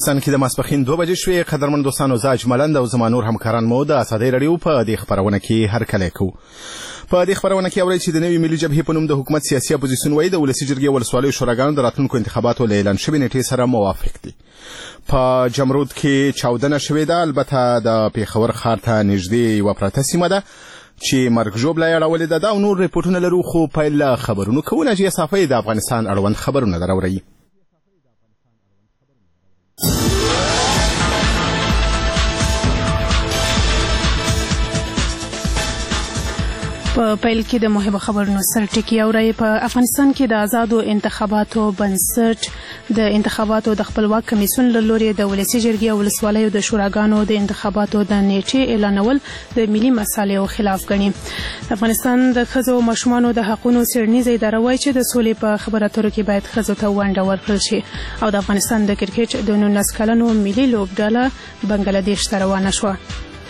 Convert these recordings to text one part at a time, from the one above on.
افغانستان کې د ماسپښین 2 بجې شوې. قدرمن دوستانو، زه اجملند او زما نور همکاران مو د ازادۍ راډیو په دې خپرونه کې هرکلی کوو. په دې خپرونه کې اورئ چې د نوې ملي جبهې په نوم د حکومت سیاسي اپوزیسیون وایي د ولسي جرګې ولسوالیو شوراګانو د راتلونکو انتخاباتو له اعلان شوې نیټې سره موافق دي. په جمرود کې چاودنه شوې ده، البته د پیښور ښار ته نږدې یوه پرته سیمه ده چې مرګ ژوبله یې اړولې ده. دا او نور ریپورټونه لرو، خو پیل له خبرونو کوو. ناجیه صافی د افغانستان اړوند خبرونه دراوړي. په پیل کې د مهمو خبرونو سرټکی اورئ. په افغانستان کې د آزادو انتخاباتو بنسټ د انتخاباتو د خپلواک کمیسیون له لوري د ولسي جرګې او ولسوالیو د شوراګانو د انتخاباتو د نیټې اعلانول د ملي مصالحو خلاف ګڼي. افغانستان د ښځو او ماشومانو د حقونو څیړنیزه اداره وایي چې د سولې په خبرو اترو کې باید ښځو ته ونډه ورکړل شي. او د افغانستان د کرکټ د 19 کلنو ملي لوبډله بنګلاديش ته روانه شوه.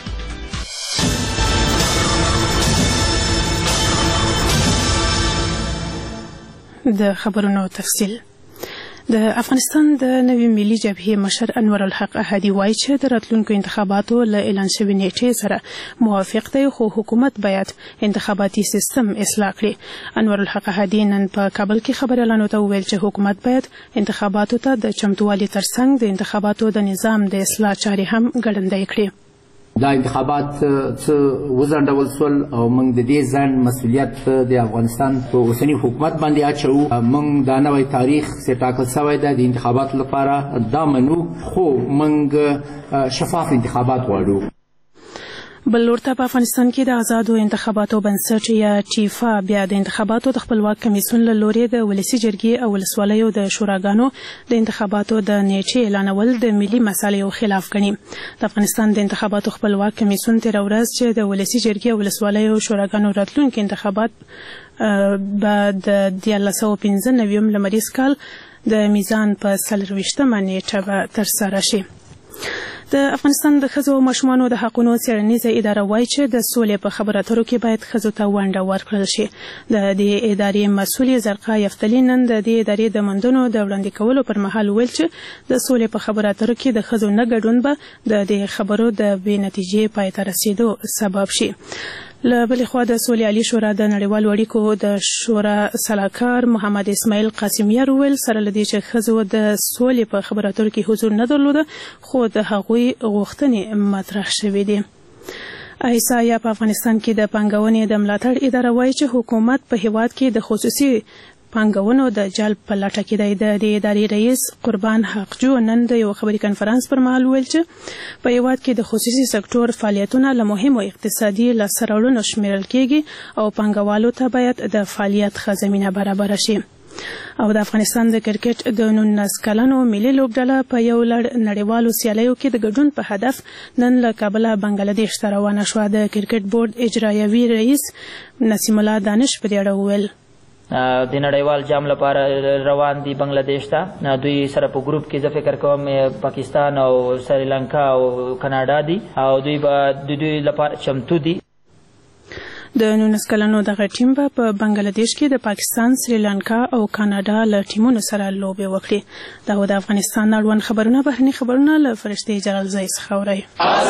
د خبرونو تفصیل. د افغانستان د نوې ملي جبهې مشر انور الحق احدي وایي چې د راتلونکو انتخاباتو له اعلان شوې نیټې سره موافق دی، خو حکومت باید انتخاباتي سیستم اصلاح کړي. انور الحق احدي نن په کابل کې خبريالانو ته وویل چې حکومت باید انتخاباتو ته د چمتووالي ترڅنګ د انتخاباتو د نظام د اصلاح چارې هم ګړندۍ کړي. دا انتخابات څه وځنډول سول او موږ د دې ځنډ مسؤلیت د افغانستان په اوسني حکومت باندې اچوو. موږ دا نوی تاریخ چې ټاکل شوی دی د انتخاباتو لپاره دا منو، خو موږ شفاف انتخابات غواړو. بل لورته په افغانستان کې د آزادو انتخاباتو بنسټ یا ټیفا بیا د انتخاباتو د خپلواک کمیسیون له لوري د ولسي جرګې او ولسوالیو د شوراګانو د انتخاباتو د نیټې اعلانول د ملي مصالحو خلاف ګڼي. د افغانستان د انتخاباتو خپلواک کمیسیون تېره ورځ چې د ولسي جرګې او ولسوالیو شوراګانو راتلونکي انتخابات به د 1995 لمریز کال د میزان په 24مه نیټه به ترسره شي. د افغانستان د ښځو او ماشومانو د حقونو څیړنیزه اداره وایي چې د سولې په خبرو اترو کې باید ښځو ته ونډه ورکړل شي. د دې ادارې مسؤل زرقا یفتلي نن د دې ادارې د موندنو د وړاندې کولو پر مهال ویل چې د سولې په خبرو اترو کې د ښځو نه ګډون به د دې خبرو د بې نتیجې پای ته رسیدو سبب شي. له بلې خوا د سولې عالي شورا د نړیوالو اړیکو د شورا سلاکار محمد اسماعیل قاسمیار وویل سره له دې چې ښځو د سولې په خبرو اترو کې حضور نه درلوده، خو د هغوی غوښتنې مطرح شوې دي. ایسا یا په افغانستان کې د پانګونې د ملاتړ اداره وایي چې حکومت په هیواد کې د خصوصي پانګونو د جلب په لټه کې دی. د دې ادارې رئیس قربان حقجو نن د یو خبري کنفرانس پر مهال ویل چې په هیواد کې د خصوصي سکتور فعالیتونه له مهمو اقتصادي لاسته راوړنو شمیرل کېږي او پانګوالو ته باید د فعالیت ښه زمینه برابره شي. او د افغانستان د کرکټ د 19 کلنو ملي لوبډله په یو لړ نړیوالو سیالیو کې د ګډون په هدف نن له کابله بنګلاديش ته روانه شوه. د کرکټ بورډ اجرایوي رئیس نسیم الله دانش په دې اړه وویل د نړیوال جام لپاره روان دي بنگلاديش ته. دوی سره په ګروپ کې زه فکر کوم پاکستان او سریلانکا او کاناډا دي او دوی به د دوی لپاره چمتو دي. د 19 کلنو دغه ټیم به په بنگلاديش کې د پاکستان، سریلانکا او کاناډا له ټیمونو سره لوبې وکړي. دا د افغانستان اړوند خبرونه. بهرني خبرونه له فرشتې جلالزی څخه اورئ.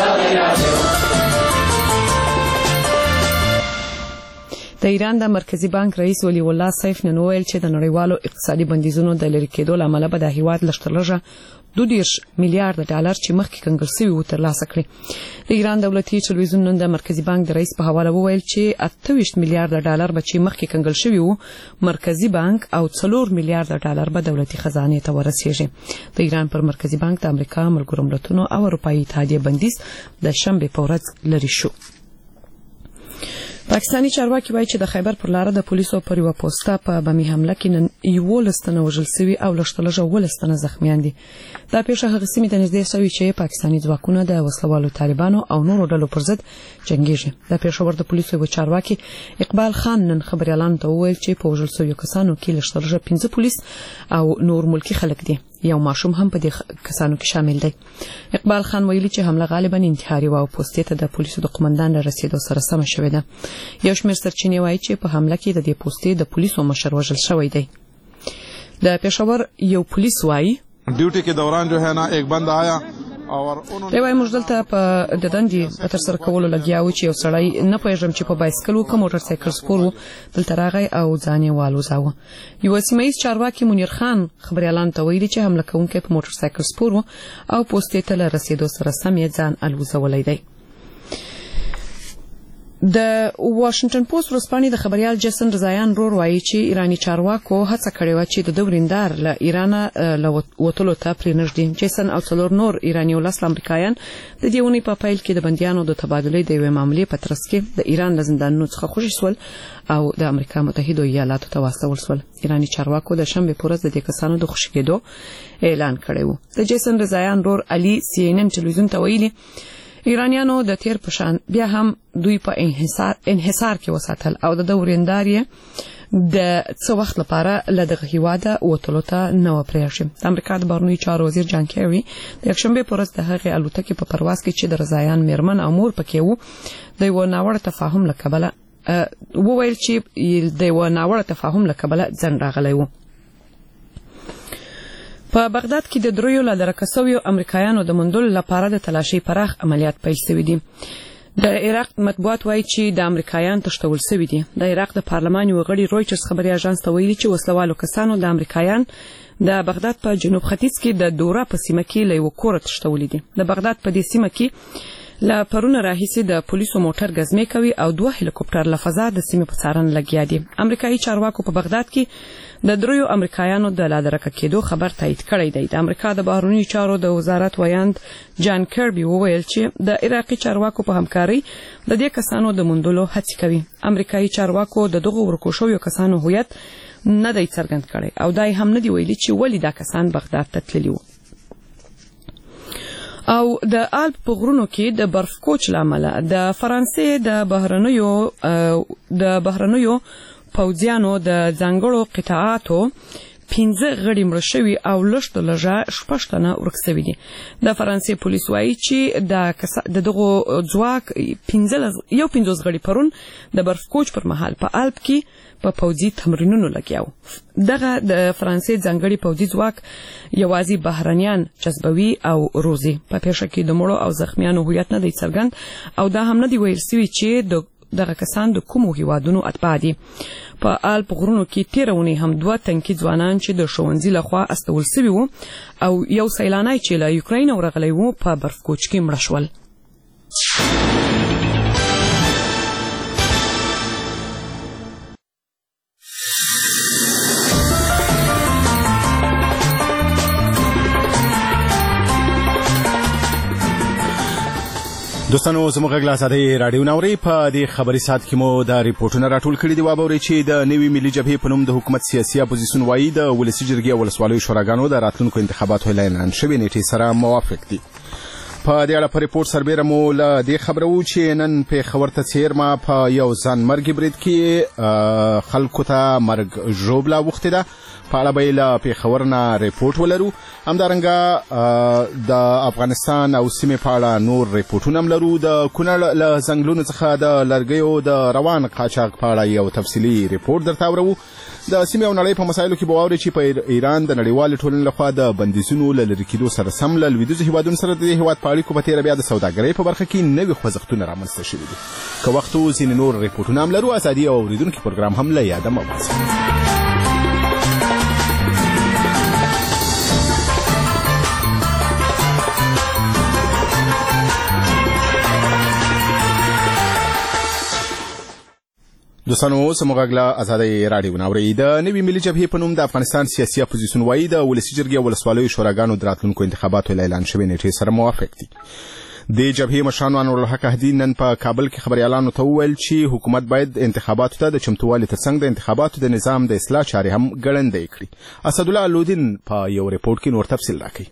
د ایران د مرکزی بانک رئیس ولی الله سیف نن وویل چې د نړیوالو اقتصادي بندیزونو د لرې کېدو له امله به د هیواد لږترلږه 22 میلیارډ ډالر چې مخکې کنګل شوي وو ترلاسه کړي. د ایران دولتي ټلویزیون نن د مرکزی بانک د رئیس په حواله وویل چې 28 میلیارډ ډالر به چې مخکې کنګل شوي وو مرکزی بانک او 4 میلیارډ ډالر به دولتي خزانه ته ورسیږي. د ایران پر مرکزی بانک د امریکا، ملګرو ملتونو او اروپایي اتحادیې بندیز د شنبه په ورځ لري شو. پاکستانی چارواکي وایي چې د خیبر پر لاره د پولیسو پر یو پوسټه په بمي حمله کې نن 11 تنه وژل شوي او لږترلږه 11 تنه زخمیان دي. دا پیښه هغه سیمې ته نږدې شوې چې پاکستانی ځواکونه د وسلوالو طالبانو او نورو ډلو پر ضد جنګیږي. د پېښور د پولیسو یو چارواکي اقبال خان نن خبريالانو ته وویل چې په وژل شویو کسانو کې لږترلږه 15 پولیس او نور ملکی خلک دي. یو ماشوم هم په دې کسانو کې شامل دی. اقبال خان ویلي چې حمله غالبا انتحاري و او پوسټې ته د پولیسو د قومندان رسیدو سره سم شوې ده. یو شمېر سرچینې وایي چې په حمله کې د دې پوسټې د پولیسو مشر وژل شوی دی. د پېښور یو پولیس وایي ड्यूटी के दौरान जो है ना एक बंदा आया دی وای موږ دلته په د دندې په تر سره کولو لګیا و چې یو سړی نه پوهېږم چې په بایسکل و که موټر سایکل سپور و دلته راغی او ځان یې والوځاوه. یوه سیمه ییز چارواکي منیر خان خبریالانو ته ویلي چې حمله کوونکی په موټر سایکل سپور و او پوستې ته له رسېدو سره سم یې ځان الوځولی دی. د واشنگټن پوسټ ورځپاڼې د خبریال جیسن رضایان رور وایي چې ایراني چارواکو هڅه کړې وه چې د ده وریندار له ایرانه له وتلو ته پرې نږدې. جیسن او 4 نور ایراني ولس امریکایان د دې اونۍ په پیل کې د بندیانو د تبادلې د یوې معاملې په ترڅ کې د ایران له زندانونو څخه خوشي شول او د امریکا متحده ایالاتو ته واستول شول. ایراني چارواکو د شنبې په ورځ د دې کسانو د خوشي کېدو اعلان کړی و. د جیسن رضایان رور علي CNN ټلویزیون ته ویلي ایرانیانو د تیر په شان بیا هم دوی په انحصار کې وساتل او د وریندار یې د څه وخت لپاره له دغه هیواده وتلو ته نه و پرېښی. د امریکا د بهرنیو چارو وزیر جان کیری د یکشنبې په ورځ د هغې الوتکې په پرواز کې چې د رضایان میرمن او مور پکې وو د یوه ناوړه تفاهم له کبله وویل چې د یوه ناوړه تفاهم له کبله ځنډ راغلی و. په بغداد کې د 3 له درکه شویو امریکایانو د موندلو لپاره د تلاشۍ پراخ عملیات پیل شوي دي. د عراق مطبوعات وایي چې د امریکایان تښتول شوي دي. د عراق د پارلمان یو غړي رویټرز خبري اژانس ته ویلي چې وسلوالو کسانو د امریکایان د بغداد په جنوب ختیځ کې د دورا په سیمه کې له یو کوره تښتولي دي. د بغداد په دې سیمه کې له پرونه راهیسې د پولیسو موټر ګزمې کوي او 2 هلیکوپټر له فضا د سیمې په څارنه لګیا دي. امریکایي چارواکو په بغداد کې د 3 امریکایانو د لادرکه کېدو خبر تایید کړی دی. د امریکا د بهرنیو چارو د وزارت ویاند جان کربي وویل چې د عراقي چارواکو په همکارۍ د دې کسانو د موندلو هڅې کوي. امریکایي چارواکو د دغو ورکو شویو کسانو هویت نه دی څرګند کړی او دا هم نه دی ویلي چې ولې دا کسان بغداد ته تللي وو. او د آلپ په غرونو کې د برف کوچ له امله د فرانسې د بهرنیو پوځیانو د ځانګړو قطاعاتو 15 غړي مړه شوي او لږ تر لږه 6 تنه ورک شوي دي. د فرانسې پولیس وایي چې د دغو ځواک 15 غړي پرون د برف کوچ پر مهال په آلپ کې په پوځي تمرینونو لګیا و. دغه د فرانسې ځانګړي پوځي ځواک یوازې بهرنیان جذبوي او روزي. په پیښه کې د مړو او زخمیانو هویت نه دی څرګند او دا هم نه دی ویل شوی چې دغه کسان د کومو هیوادونو اتباع دي. په آلپ غرونو کې تېره اونۍ هم 2 تنکي ځوانان چې د ښوونځي لخوا استول شوي وو او یو سیلانی چې له یوکراین ورغلی وو په برف کوچ کې مړه شول. دوستانو زموږ غږ له ازادۍ راډیو ناوري په دې خبري ساعت کې مو د ریپورټونه راټول کړي دي. واورئ چې د نوي ملي جبهې په نوم د حکومت سیاسي اپوزیسیون وایي د ولسي جرګې او ولسوالیو شوراګانو د راتلونکو انتخاباتو اعلان شوې نیټې سره موافق دي. په دې اړه په ریپورټ سربیره مو له دې خبره وو چې نن پېښور ته څیرمه په یو ځانمرګي برید کې خلکو ته مرګ ژوبله اوښتې ده. په اړه به یې له پېښور نه ریپورټ ولرو. همدارنګه د افغانستان او سیمې په اړه نور ریپورټونه هم لرو. د کونړ له ځنګلونو څخه د لرګیو د روان قاچاق په اړه یو تفصیلي ریپورټ درته اورو. د سیمې او نړۍ په مسایلو کې به واورئ چې په ایران د نړیوالې ټولنې لخوا د بندیزونو له لرې کېدو سره سم له لویدیځو هیوادونو سره د دې هیواد په اړیکو په تېره بیا د سوداګرۍ په برخه کې نوي خوځښتونه رامنځته شوي دي. که وخت و ځینې نور ریپورټونه هم لرو. ازادي او اورېدونکي پروګرام هم له یاده مه باسئ. دوستانو زموږ غږ له ازادۍ راډیو ناوري. د نوي ملي جبهې په نوم د افغانستان سیاسي اپوزیسیون وایي د ولسي جرګې او ولسوالیو شوراګانو د راتلونکو انتخاباتو له اعلان شوې نیټې سره موافق دي. د جبهې مشرانو انورالحق احدي نن په کابل کې خبریالانو ته وویل چې حکومت باید انتخاباتو ته د چمتووالي ترڅنګ د انتخاباتو د نظام د اصلاح چارې هم ګړندۍ کړي. اسدالله الودین په یو ریپورټ کې نور تفصیل راکوي.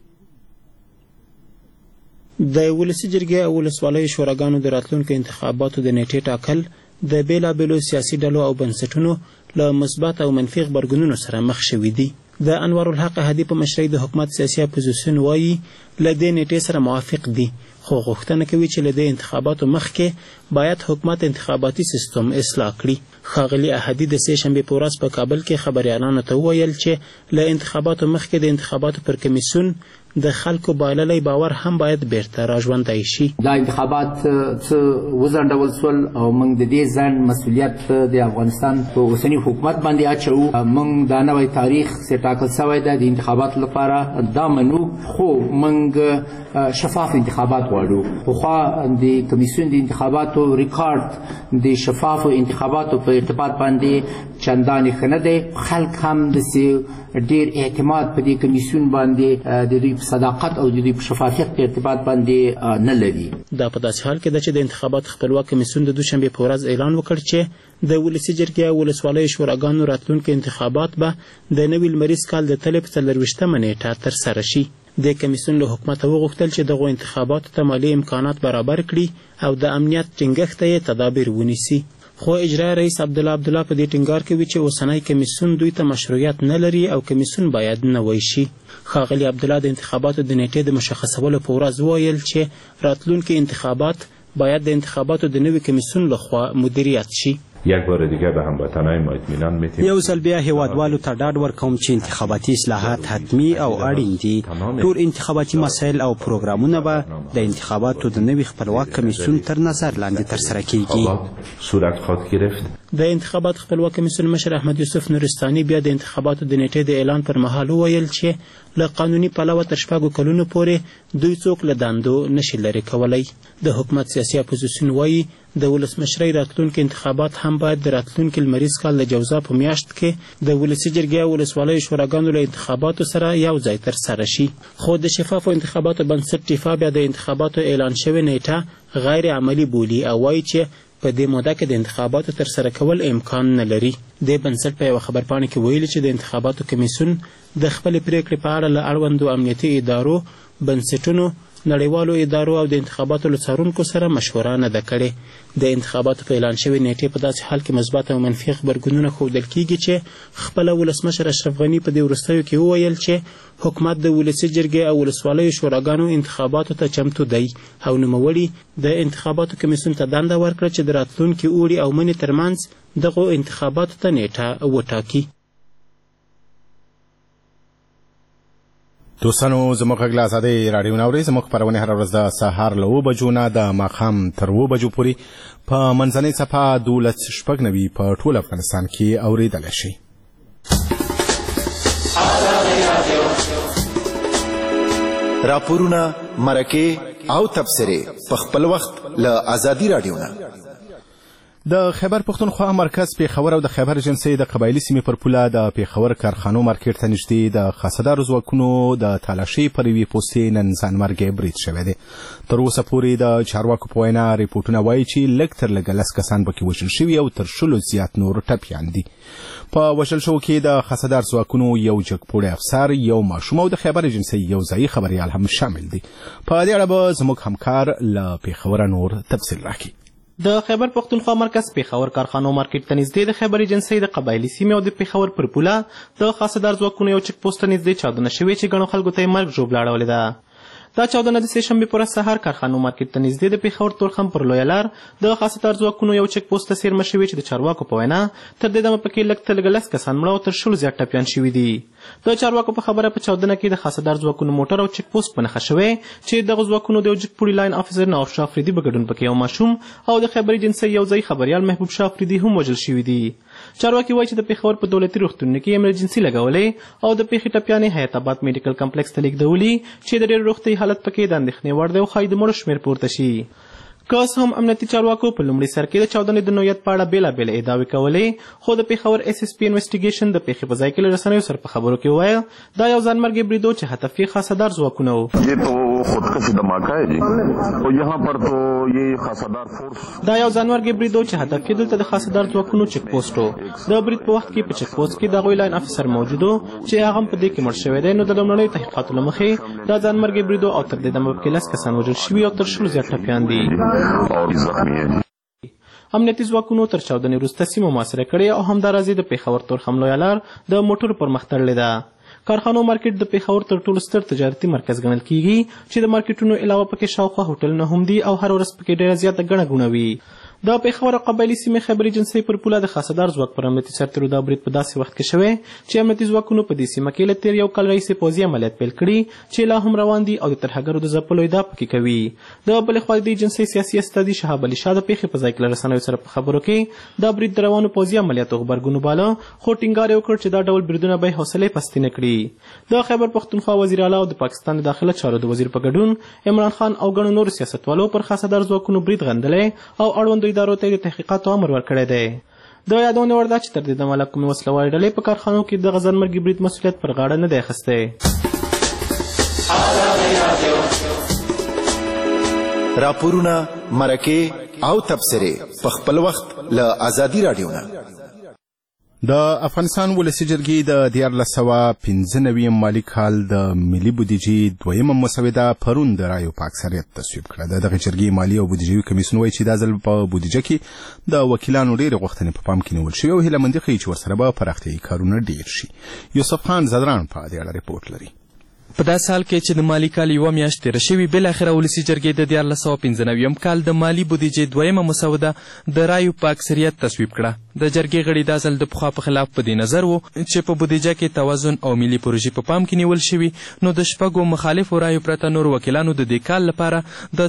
د ولسي جرګې او ولسوالیو شوراګانو د راتلونکو انتخاباتو د نیټې ټاکل د بیلابیلو سیاسي ډلو او بنسټونو له مثبت او منفي غبرګونونو سره مخ شوي دي. د انوار الحق هدي په مشرۍ د حکومت سیاسي اپوزیسیون وایي له دې نیټې سره موافق دي، خو غوښتنه کوي چې له دې انتخاباتو مخکې باید حکومت انتخاباتي سیستم اصلاح کړي. ښاغلي احدي د سې شنبې په ورځ په کابل کې خبریالانو ته وویل چې له انتخاباتو مخکې د انتخاباتو پر کمیسیون د خلکو بایللی باور هم باید بیرته راژوندی شي. دا انتخابات څه وځنډول سول او موږ د دې ځنډ مسؤلیت د افغانستان په اوسني حکومت باندې اچوو. موږ دا نوی تاریخ چې ټاکل شوی دی د انتخاباتو لپاره دا منو، خو موږ شفاف انتخابات غواړو. پخوا د کمیسیون د انتخاباتو ریکارډ د شفافو انتخاباتو په ارتباط باندې چندانې ښه نه دی. خلک هم داسې ډېر اعتماد په دې کمیسیون باندې د دوی په صداقت او د دوی په شفافیت په ارتباط باندې نه لري. دا په داسې حال کې ده چې د انتخاباتو خپلواک کمیسیون د دوشنبې په ورځ اعلان وکړ چې د ولسي جرګې او ولسوالیو شوراګانو راتلونکي انتخابات به د نوي لمریز کال د تلې په 24مه نیټه ترسره شي. د کمیسیون له حکومته وغوښتل چې دغو انتخاباتو ته مالي امکانات برابر کړي او د امنیت ټینګښت ته یې تدابیر ونیسي. خو اجرایي رئیس عبدالله په دې ټینګار کوي چې اوسنی کمیسیون دوی ته مشروعیت نه لري او کمیسیون باید نوی شي. ښاغلي عبدالله د انتخاباتو د نیټې د مشخصولو په ورځ وویل چې راتلونکي انتخابات باید د انتخاباتو د نوي کمیسیون لخوا مدیریت شي. یک بار دیگه به هموطنان ما اطمینان میدیم. یو ځل بیا هیوادوالو ته ډاډ ورکوم چې انتخاباتي اصلاحات حتمی او اړین دي. ټول انتخاباتي مسایل او پروګرامونه به د انتخاباتو د نوي خپلواک کمیسیون تر نظر لاندې ترسره کیږي. صورت خواهد گرفت. د انتخابات خپلواک کمیسیون مشر احمد یوسف نورستاني بیا د انتخاباتو د نیټې د اعلان پر مهال وویل چې له قانوني پلوه تر 6 کلونو پورې دوی څوک له دندو نشي لرې کولی. د حکومت سیاسي اپوزیسیون وایي د ولسمشرۍ راتلونکي انتخابات هم باید د راتلونکي لمریز کال د جوزا په میاشت کې د ولسي جرګې او ولسوالیو شوراګانو له انتخاباتو سره یو ځای ترسره شي. خو د شفافو انتخاباتو بنسټ ټیفا بیا د انتخاباتو اعلان شوې نیټه غیر عملي بولي او وایي چې په دې موده کې د انتخاباتو ترسره کول امکان نه لري. د بنسټ په یوه خبرپاڼه کې ویلي چې د انتخاباتو کمیسیون د خپلې پریکړې په اړه له اړوندو امنیتي ادارو، بنسټونو، نړیوالو ادارو او د انتخاباتو له څارونکو سره مشوره نه ده کړې. د انتخاباتو په اعلان شوې نیټې په داسې حال کې مثبت او منفي غبرګونونه ښودل کیږي چې خپله ولسمشر اشرف غني په دې وروستیو کې وویل چې حکومت د ولسي جرګې او ولسوالیو شوراګانو انتخاباتو ته چمتو دی او نوموړي د انتخاباتو کمیسیون ته دنده ورکړه چې د راتلونکي اوړي او مني ترمنځ دغو انتخاباتو ته نیټه وټاکي. دوستانو زموږ غږ له ازادۍ راډیو نه اورئ. زموږ خپرونې هره ورځ د سهار له 7 بجو نه د ماښام تر 7 بجو پورې په منځنۍ څپه 12:96 په ټول افغانستان کې اورېدلی شي. راپورونه، مرکې او تبصرې په خپل وخت له ازادي راډیو نه. د خیبر پښتونخوا مرکز پیښور او د خیبر ایجنسۍ د قبایلي سیمې پر پوله د پیښور کارخانو مارکیټ ته نږدې د خاصدارو ځواکونو د تالاشۍ پر یوې پوستې نن ځانمرګی برید شوی دی. تر اوسه پورې د چارواکو په وینا ریپورټونه وایي چې لږ تر لږه 10 کسان پکې وژل شوي او تر 10 زیات نور ټپیان دي. په وژل شوو کې د خاصدار ځواکونو یو جګپوړی افسر، یو ماشوم او د خیبر ایجنسۍ یو ځایي خبریال هم شامل دي. په دې اړه به زموږ همکار له پیښوره نور تفصیل راکړي. د خیبر پښتونخوا مرکز پیښور کارخانو مارکیټ ته نږدې د خیبر ایجنسۍ د قبایلي سیمې او د پیښور پر پوله د خاصدار ځواکونو یو چک پوسټ ته نږدې چاودنه شوې چې ګڼو خلکو ته یې مرګ ژوبله اړولې ده. دا چاودنه د سې شنبې په ورځ سهار کارخانو مارکیټ ته نږدې د پیښور تورخم پر لویه لار د خاصدار ځواکونو یو چک پوسټ ته څیرمه شوې چې د چارواکو په وینا تر دې دمه پکې لږ تر لږه 10 کسان مړه او تر 10 زیات ټپیان شوي دي. د چارواکو په خبره په چاودنه کې د خاصدار ځواکونو موټر او چک پوسټ په نښه شوی چې دغه ځواکونو د یو جګپوړي لاین افیسر نواب شاه افریدي په ګډون پکې یو ماشوم او د خیبر ایجنسۍ یو ځایي خبریال محبوب شاه افریدي هم وژل شوي دي. چارواکي وایي چې د پیښور په دولتي روغتونونو کې ایمرجنسي لګولې او د پیښې ټپیانې حیات آباد میډیکل کمپلیکس ته لیږدولي چې د ډېر روغتیایي حالت پکې د اندېښنې وړ دی او ښایي د مړو شمېر پورته شي. که هم امنیتي چارواکو په لومړي سر کې د چاودنې د نوعیت په اړه بېلابېلې ادعاوې کولې، خو د پیښور SSP انویسټیګیشن د پیښې په ځای کې له رسنیو سره په خبرو کې وویل دا یو ځانمرګي برید و چې هدف یې خاصدار ځواکونه وو. دا یو ځانمرګي برید و چې هدف یې دلته د خاصدار ځواکونو چک پوسټ و. د برید په وخت کې په چک پوسټ کې د هغوی لاین افیسر موجود و چې هغه هم په دې کې مړ شوی دی. نو د لومړنیو تحقیقاتو له مخې دا ځانمرګي برید و او تر دې دمه پکې 10 کسان وژل شوي او تر 10 زیات ټپیان دي. امنیتي ځواکونو تر چاودنې وروسته سیمه محاصره کړې او همداراز د پیښور تورخم لویه لار د موټرو پر مخ تړلې ده. کارخانو مارکیټ د پیښور تر ټولو ستر تجارتي مرکز ګڼل کیږي چې د مارکیټونو علاوه پکې شاوخوا هوټلونه هم دي او هر ورځ پکې ډېره زیاته ګڼه ګوڼه وي. د پیښور قبایلي سیمې خیبر ایجنسۍ پر پوله د خاصدار ځواک پر امنیتي سرتېرو دا برید په داسې وخت کې شوی چې امنیتي ځواکونو په دې سیمه کې له تېر یو کال راهیسې پوځي عملیات پیل کړي چې لا هم روان دي او د ترهګرو د ځپلو ادعا پکې کوي. د بلې خوا د ایجنسۍ سیاسي استازي شهاب علي شاه د پیښې په ځای کې له رسنیو سره په خبرو کې دا برید د روانو پوځي عملیاتو غبرګون وباله، خو ټینګار یې وکړ چې دا ډول بریدونه به یې حوصلې پستې نه کړي. د خیبر پښتونخوا وزیر اعلی او د پاکستان د داخله چارو د وزیر په ګډون عمران خان او ګڼو نورو سیاستوالو پر خاصدار ځواکونو برید غندلی او اړوندو ادارو ته د تحقیقاتو امر ورکړی دی. د یادونې وړ ده چې تر دې دمه کومې وسلوالې ډلې په کارخانو کې د ځانمرګي برید مسؤلیت پر غاړه نه دی اخیستی. راپورونه، مرکې او تبصرې په خپل وخت له ازادي رادیو نه. د افغانستان ولسي جرګې د 1995 مالي کال د ملي بودیجې دویمه مسوده پرون د رایو په اکثریت تصویب کړه. د دغه جرګې مالي او بودیجوي کمیسیون وایي چې دا ځل په بودیجه کې د وکیلانو ډېرې غوښتنې په پام کې نیول شوې او هیله مندي ښیي چې ورسره به پراختیایي کارونه ډېر شي. یوسف خان زدران په دې اړه ریپورټ لري. په داسې حال کې چې د مالي کال یوه میاشت تېره شوې بالاخره ولسي جرګې د 1995 کال د مالي بودیجې دویمه مسوده د رایو په اکثریت تصویب کړه. د جرګې غړي دا ځل د پخوا په خلاف په دې نظر وو چې په بودیجه کې توازن او ملي پروژې په پام کې نیول شوي، نو د شپږو مخالفو رایو پرته نور وکیلانو د دې کال لپاره د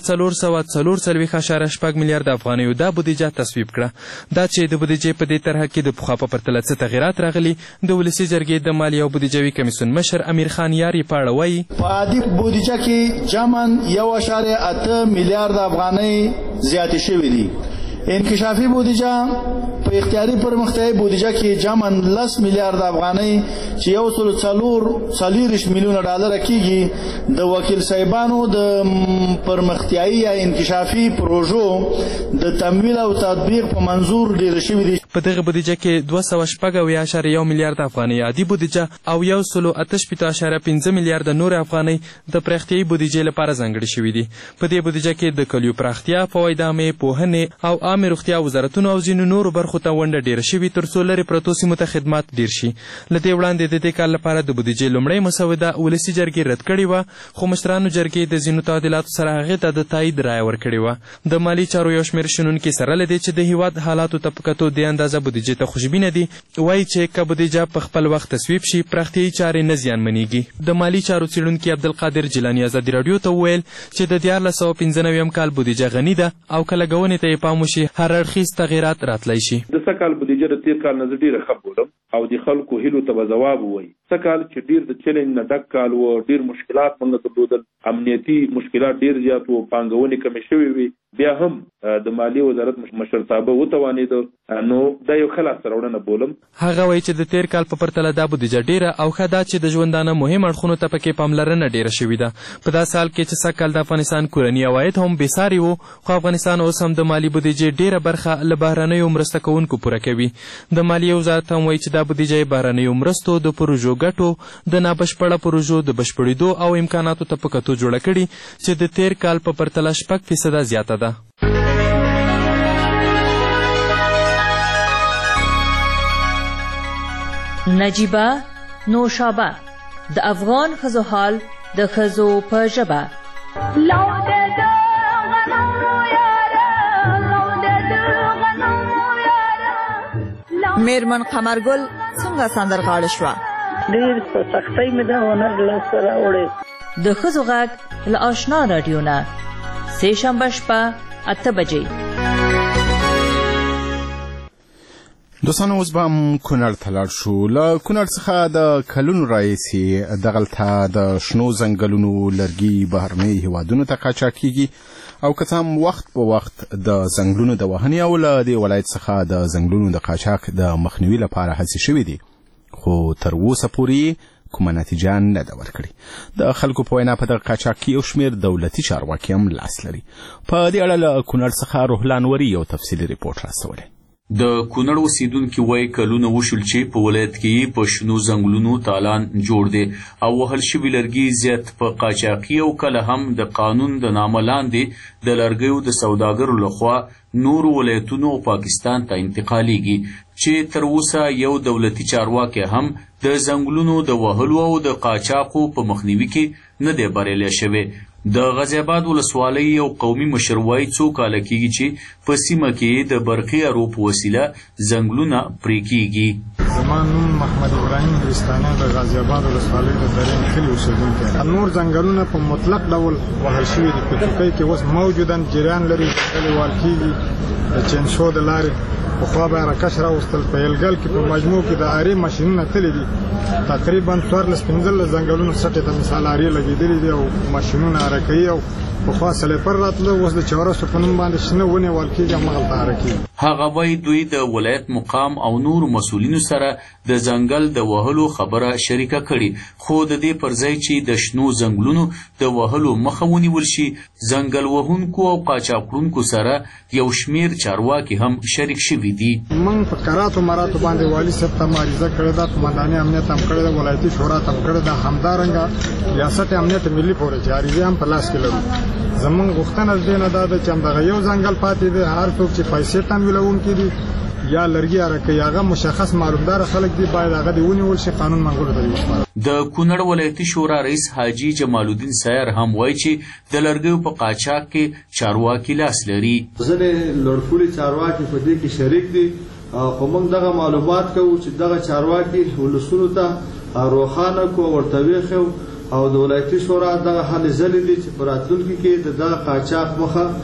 444.6 میلیارد افغانیو دا بودیجه تصویب کړه. دا چې د بودیجې په دې طرحه کې د پخوا په پرتله څه تغیرات راغلي، د ولسي جرګې د مالي او بودیجوي کمیسیون مشر امیر خان یاري په اړه وایي. په عادي بودیجه کې جمعاً 1.8 میلیارد افغانۍ زیاتې شوې دي. انکشافي بودیجه په اختیاري پرمختیایي بودیجه کې جمعاً 10 میلیارد افغانۍ چې 140 میلیونه ډالر کېږي. د وکیل صاحبانو د پرمختیایي یا انکشافي پروژو د تمویل او تطبیق په منظور ډېر شوي دي. په دغه بودیجه کې 214.1 میلیارد افغانۍ عادي بودیجه او 188.5 میلیارد نور افغانۍ د پراختیایي بودیجې لپاره ځانګړې شوي دي. په دې بودیجه کې د کلیو پراختیا، فوایدامې، پوهنې او عامې روغتیا وزارتونو او ځینو نورو برخو ته ونډه ډېره شوي تر څو لرې پرتو سیمو ته خدمات ډېر شي. له دې وړاندې د دې کال لپاره د بودیجې لومړۍ مسوده ولسي جرګې رد کړې وه، خو مشرانو جرګې د ځینو تعدیلاتو سره هغې ته د تایید رایه ورکړې وه. د مالي چارو یو شمېر شنونکي سره له دې چې د هېواد حالاتو ته په کتو دې اندازه بودیجې ته خوشبینه دي، وایي چې که بودیجه په خپل وخت تصویب شي پراختیایي چارې نه زیانمنېږي. د مالي چارو څېړونکي عبدالقادر جیلاني ازادي راډیو ته وویل چې د 1995 کال بودیجه غني ده او که لګونې ته یې پام وشي هر اړخیز تغیرات راتلی شي. د څه کال بودیجه د تېر کال نه زه ډېره ښه بولم او د خلکو هیلو ته به ځواب ووایي. څه کال چې ډېر د چیلنج نه ډک کال و، ډېر مشکلات موږ درلودل، امنیتي مشکلات ډېر زیات و، پانګونې کمې شوې وې، بیا هم د مالیې وزارت مشرتابه وتوانېده، نو دا یو ښه لاسته راوړنه بولم. هغه وایي چې د تېر کال په پرتله دا بودیجه ډېره او ښه ده چې د ژوندانه مهم اړخونو ته پکې پاملرنه ډېره شوې ده. په داسې حال کې چې سږ کال د افغانستان کورني عواید هم بېساري وو، خو افغانستان اوس هم د مالي بودیجې ډېره برخه له بهرنیو مرسته کوونکو پوره کوي. د مالیې وزارت هم وایي چې دا بودیجه بهرنیو مرستو، د پروژو ګټو، د نابشپړه پروژو د بشپړېدو او امکاناتو ته په کتو جوړه کړي چې د تېر کال په پرتله 6% زیاته ده. نجیبه نوشابه د افغان ښځو حال د ښځو په ژبه. میرمن قمرګل څنګه سندرغاړې شوه؟ ډېر په سختۍ مې دا هنر لاسته راوړی. د ښځو غږ له آشنا راډیو نه سه شنبه شپه 8 بجې. دوستانو اوس به هم کونړ ته لاړ شو. له کونړ څخه د کلونو راهیسې دغلته د شنو ځنګلونو لرګي بهرنیو هېوادونو ته قاچاق کیږي او که څه هم وخت په وخت د ځنګلونو د وهنې او له دې ولایت څخه د ځنګلونو د قاچاق د مخنیوي لپاره هڅې شوې دي، خو تر اوسه پورې کومه نتیجه نه ده ورکړې. د خلکو په وینا په دغه قاچاق کې یو شمېر دولتي چارواکي هم لاس لري. په دې اړه له کونړ څخه روحلان وري یو تفصیلي ریپورټ راستولی. د کونړ اوسیدونکي وایي کلونه وشول چې په ولایت کې په شنو ځنګلونو تالان جوړ دی او وهل شوي لرګي زیات په قاچاقي او کله هم د قانون د نامه لاندې د لرګیو د سوداګرو لخوا نورو ولایتونو او پاکستان ته انتقالیږي چې تر اوسه یو دولتي چارواکی هم د ځنګلونو د وهلو او د قاچاقو په مخنیوي کې نه دی بریالی شوی. د غازی آباد ولسوالۍ یو قومي مشر وایي څو کاله کېږي چې په سیمه کې د برقي ارو په وسیله ځنګلونه پرې کېږي. زما نوم محمد ابراهیم نورستاني د غازی آباد ولسوالۍ د دریم کلي اوسېدونکی یم. نور ځنګلونه په مطلق ډول وهل شوي دي. په چوکۍ کې اوس موجودا جریان لري ځنګلې وهل کېږي د چینسو د لارې. پخوا به یې راکش راوستل. په یلګل کې په مجموع کې د ارې ماشینونه تللي دي. تقریبا 14-15 ځنګلونو سټې ته مثال ارې لګېدلې دي او ماشینونه اره کوي او پخوا سلیپر راتله اوس د چورسو په نوم باندې شنه ونې وهل کېږي همغلته اره کېږي. هغه وایي دوی د ولایت مقام او نورو مسؤلینو سره د ځنګل د وهلو خبره شریکه کړي خو د دې پر ځای چې د شنو ځنګلونو د وهلو مخه ونیول شي ځنګل وهونکو او قاچاقونکو سره یو شمیر چارواکي هم شریک شوي دي. موږ په کراتو مراتو باندې والي صاحب ته معرضه کړې ده. قمنداني امنیت هم کړې ده. ولایتي شورا ته هم کړې ده. همدارنګه ریاست امنیت ملي پورې چې عریضې هم په لاس کې لرو. زمونږ غوښتنه دې نه ده چې همدغه یو ځنګل پاتې دی. هر څوک چې پیسې تمویلونکي دي یا لرګي اره کوي هغه مشخص معلومدار خلک دي باید هغه دې ونیول شي قانون منګولو ته وسپارل. د کونړ ولایتي شورا رئیس حاجي جمال الدین سیر هم وایي چې د لرګیو په قاچاق کې چارواکي لاس لري. ځینې لوړپوړي چارواکي په دې کې شریک دي خو موږ دغه معلومات کوو چې دغه چارواکي ولسونو ته روښانه کو ورته ویښو او د ولایتي شورا دغه هلې ځلې دي چې په راتلونکي کې د دغه قاچاق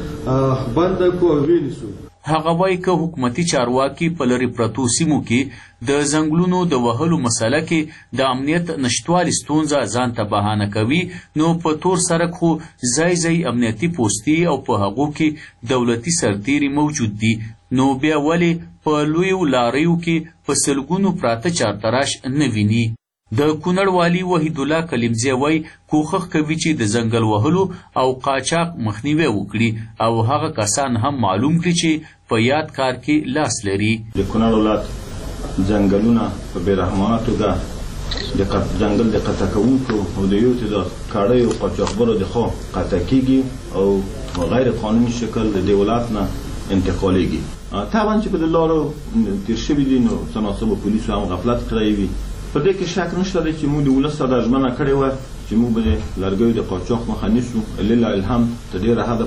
مخه بنده کو او ونیسو. هغه وایي که حکومتي چارواکي په لرې پرتو سیمو کې د ځنګلونو د وهلو مسله کې د امنیت نشتوالي ستونزه ځان ته بهانه کوي نو په تور سرک خو ځای ځای امنیتي پوستي او په هغو کې دولتي سرتیري موجود دي نو بیا ولې په لویو لاریو کې په سلګونو پراته چارتراش نه ویني. د کونړ والي وحید الله کلیمزی وایي کوښښ کوي چې د ځنګل وهلو او قاچاق مخنیوی وکړي او هغه کسان هم معلوم کړي چې په یاد کار کې لاس لري. د کونړ ولایت ځنګلونه په بېرحمانه توګه د ځنګل د قطع کوونکو او د یو د کاړیو قاچاقبرو د خوا قطع کېږي او په غیر قانوني شکل د دې ولایت نه انتقالیږي. طبعا چې په دې لارو تېر شوي دي نو تناسب پولیسو هم غفلت کړی وي. په دې کې شک نشته دی چې موږ د ولس سره ژمنه کړې وه چې موږ به د لرګیو د قاچاق مخه نیسو. لله الحمد تر ډېره حده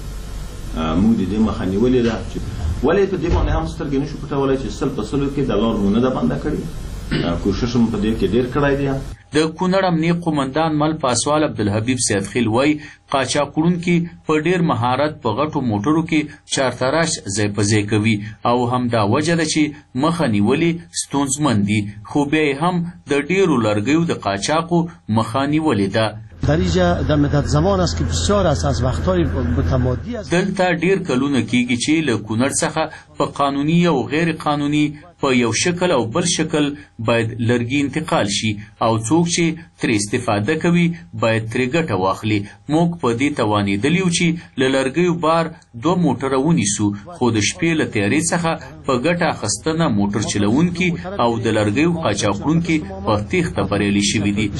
پورې موږ د دې مخه نیولې ده. ولې په دې باندې هم سترګې نشو پټولی چې 100% کې د لار مو نه ده بنده کړې. کوشش هم په دې کې ډېر کړی دی. د کونړ امنیه قومندان مل پاسوال عبدالحبیب سیدخیل وایي قاچاقونکي په ډېر مهارت په غټو موټرو کې چارتراش ځای په ځای کوي او همدا وجه ده چې مخه نیولې ستونزمن دي خو بیا یې هم د ډېرو لرګیو د قاچاقو مخه نیولې ده. در اینجا در مدت زمان است که بسیار است از وقتهای متمادی است. دلته ډېر کلونه کېږي چې له کونړ څخه په قانوني او غیر قانوني په یو شکل او بل شکل باید لرګي انتقال شي او څوک چې ترې استفاده کوي باید ترې ګټه واخلي. موږ په دې توانېدلي یو چې له لرګیو بار 2 موټره ونیسو خو د شپې له تیارې څخه په ګټه اخیستنه موټر چلوونکي او د لرګیو قاچاقونکي په تېښته بریالي شوي دي.